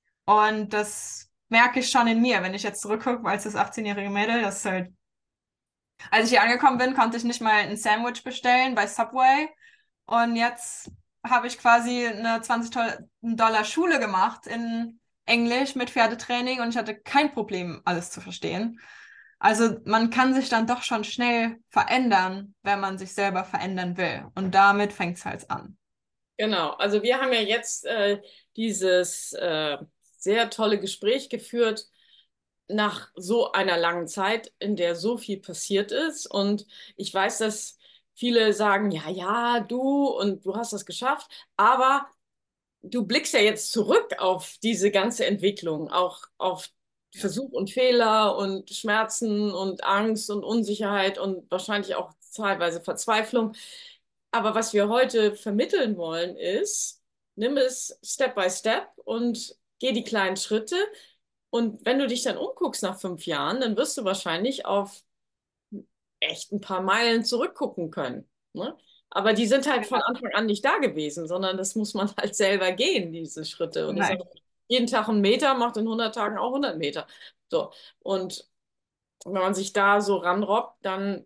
Und das merke ich schon in mir, wenn ich jetzt zurückgucke, als das achtzehn-jährige Mädel, das ist halt, als ich hier angekommen bin, konnte ich nicht mal ein Sandwich bestellen bei Subway. Und jetzt habe ich quasi eine zwanzig Dollar Schule gemacht in Englisch mit Pferdetraining und ich hatte kein Problem, alles zu verstehen. Also man kann sich dann doch schon schnell verändern, wenn man sich selber verändern will. Und damit fängt es halt an. Genau, also wir haben ja jetzt äh, dieses äh, sehr tolle Gespräch geführt nach so einer langen Zeit, in der so viel passiert ist. Und ich weiß, dass viele sagen, ja, ja, du und du hast das geschafft, aber du blickst ja jetzt zurück auf diese ganze Entwicklung, auch auf Ja. Versuch und Fehler und Schmerzen und Angst und Unsicherheit und wahrscheinlich auch teilweise Verzweiflung. Aber was wir heute vermitteln wollen ist, nimm es Step by Step und geh die kleinen Schritte. Und wenn du dich dann umguckst nach fünf Jahren, dann wirst du wahrscheinlich auf echt ein paar Meilen zurückgucken können. Ne? Aber die sind halt von Genau. Anfang an nicht da gewesen, sondern das muss man halt selber gehen, diese Schritte. Und ich sage, Nein. jeden Tag einen Meter macht in hundert Tagen auch hundert Meter. So. Und wenn man sich da so ranrobbt, dann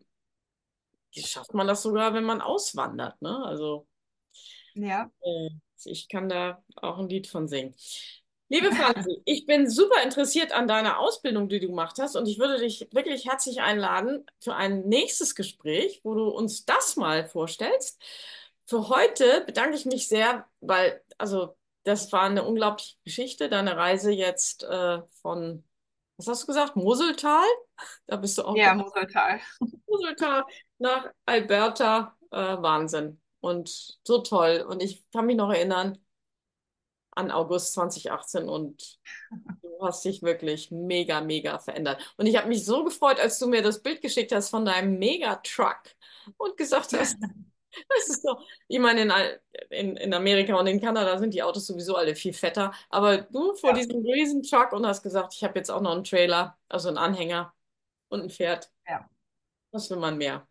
schafft man das sogar, wenn man auswandert. Ne? Also Ja. äh, ich kann da auch ein Lied von singen. Liebe Franzi, ich bin super interessiert an deiner Ausbildung, die du gemacht hast, und ich würde dich wirklich herzlich einladen für ein nächstes Gespräch, wo du uns das mal vorstellst. Für heute bedanke ich mich sehr, weil, also, das war eine unglaubliche Geschichte, deine Reise jetzt äh, von, was hast du gesagt, Moseltal? Da bist du auch Ja, gewesen. Moseltal. Moseltal nach Alberta, äh, Wahnsinn und so toll. Und ich kann mich noch erinnern an August zwanzig achtzehn und du hast dich wirklich mega, mega verändert. Und ich habe mich so gefreut, als du mir das Bild geschickt hast von deinem Mega-Truck und gesagt hast, das ist doch, ich meine, in, Al- in, in Amerika und in Kanada sind die Autos sowieso alle viel fetter, aber du vor Ja. diesem riesen Truck und hast gesagt, ich habe jetzt auch noch einen Trailer, also einen Anhänger und ein Pferd. Ja. Was will man mehr?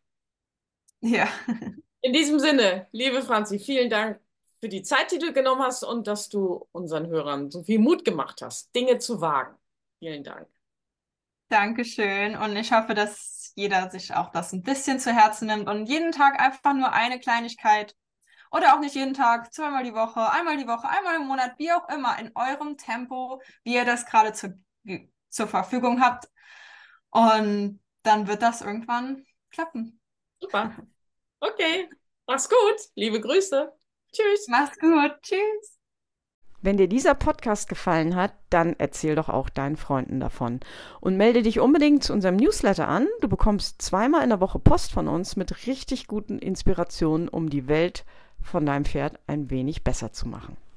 Ja. In diesem Sinne, liebe Franzi, vielen Dank für die Zeit, die du genommen hast und dass du unseren Hörern so viel Mut gemacht hast, Dinge zu wagen. Vielen Dank. Dankeschön. Und ich hoffe, dass jeder sich auch das ein bisschen zu Herzen nimmt und jeden Tag einfach nur eine Kleinigkeit oder auch nicht jeden Tag, zweimal die Woche, einmal die Woche, einmal im Monat, wie auch immer, in eurem Tempo, wie ihr das gerade zu, zur Verfügung habt. Und dann wird das irgendwann klappen. Super. Okay. Mach's gut. Liebe Grüße. Tschüss. Mach's gut. Tschüss. Wenn dir dieser Podcast gefallen hat, dann erzähl doch auch deinen Freunden davon. Und melde dich unbedingt zu unserem Newsletter an. Du bekommst zweimal in der Woche Post von uns mit richtig guten Inspirationen, um die Welt von deinem Pferd ein wenig besser zu machen.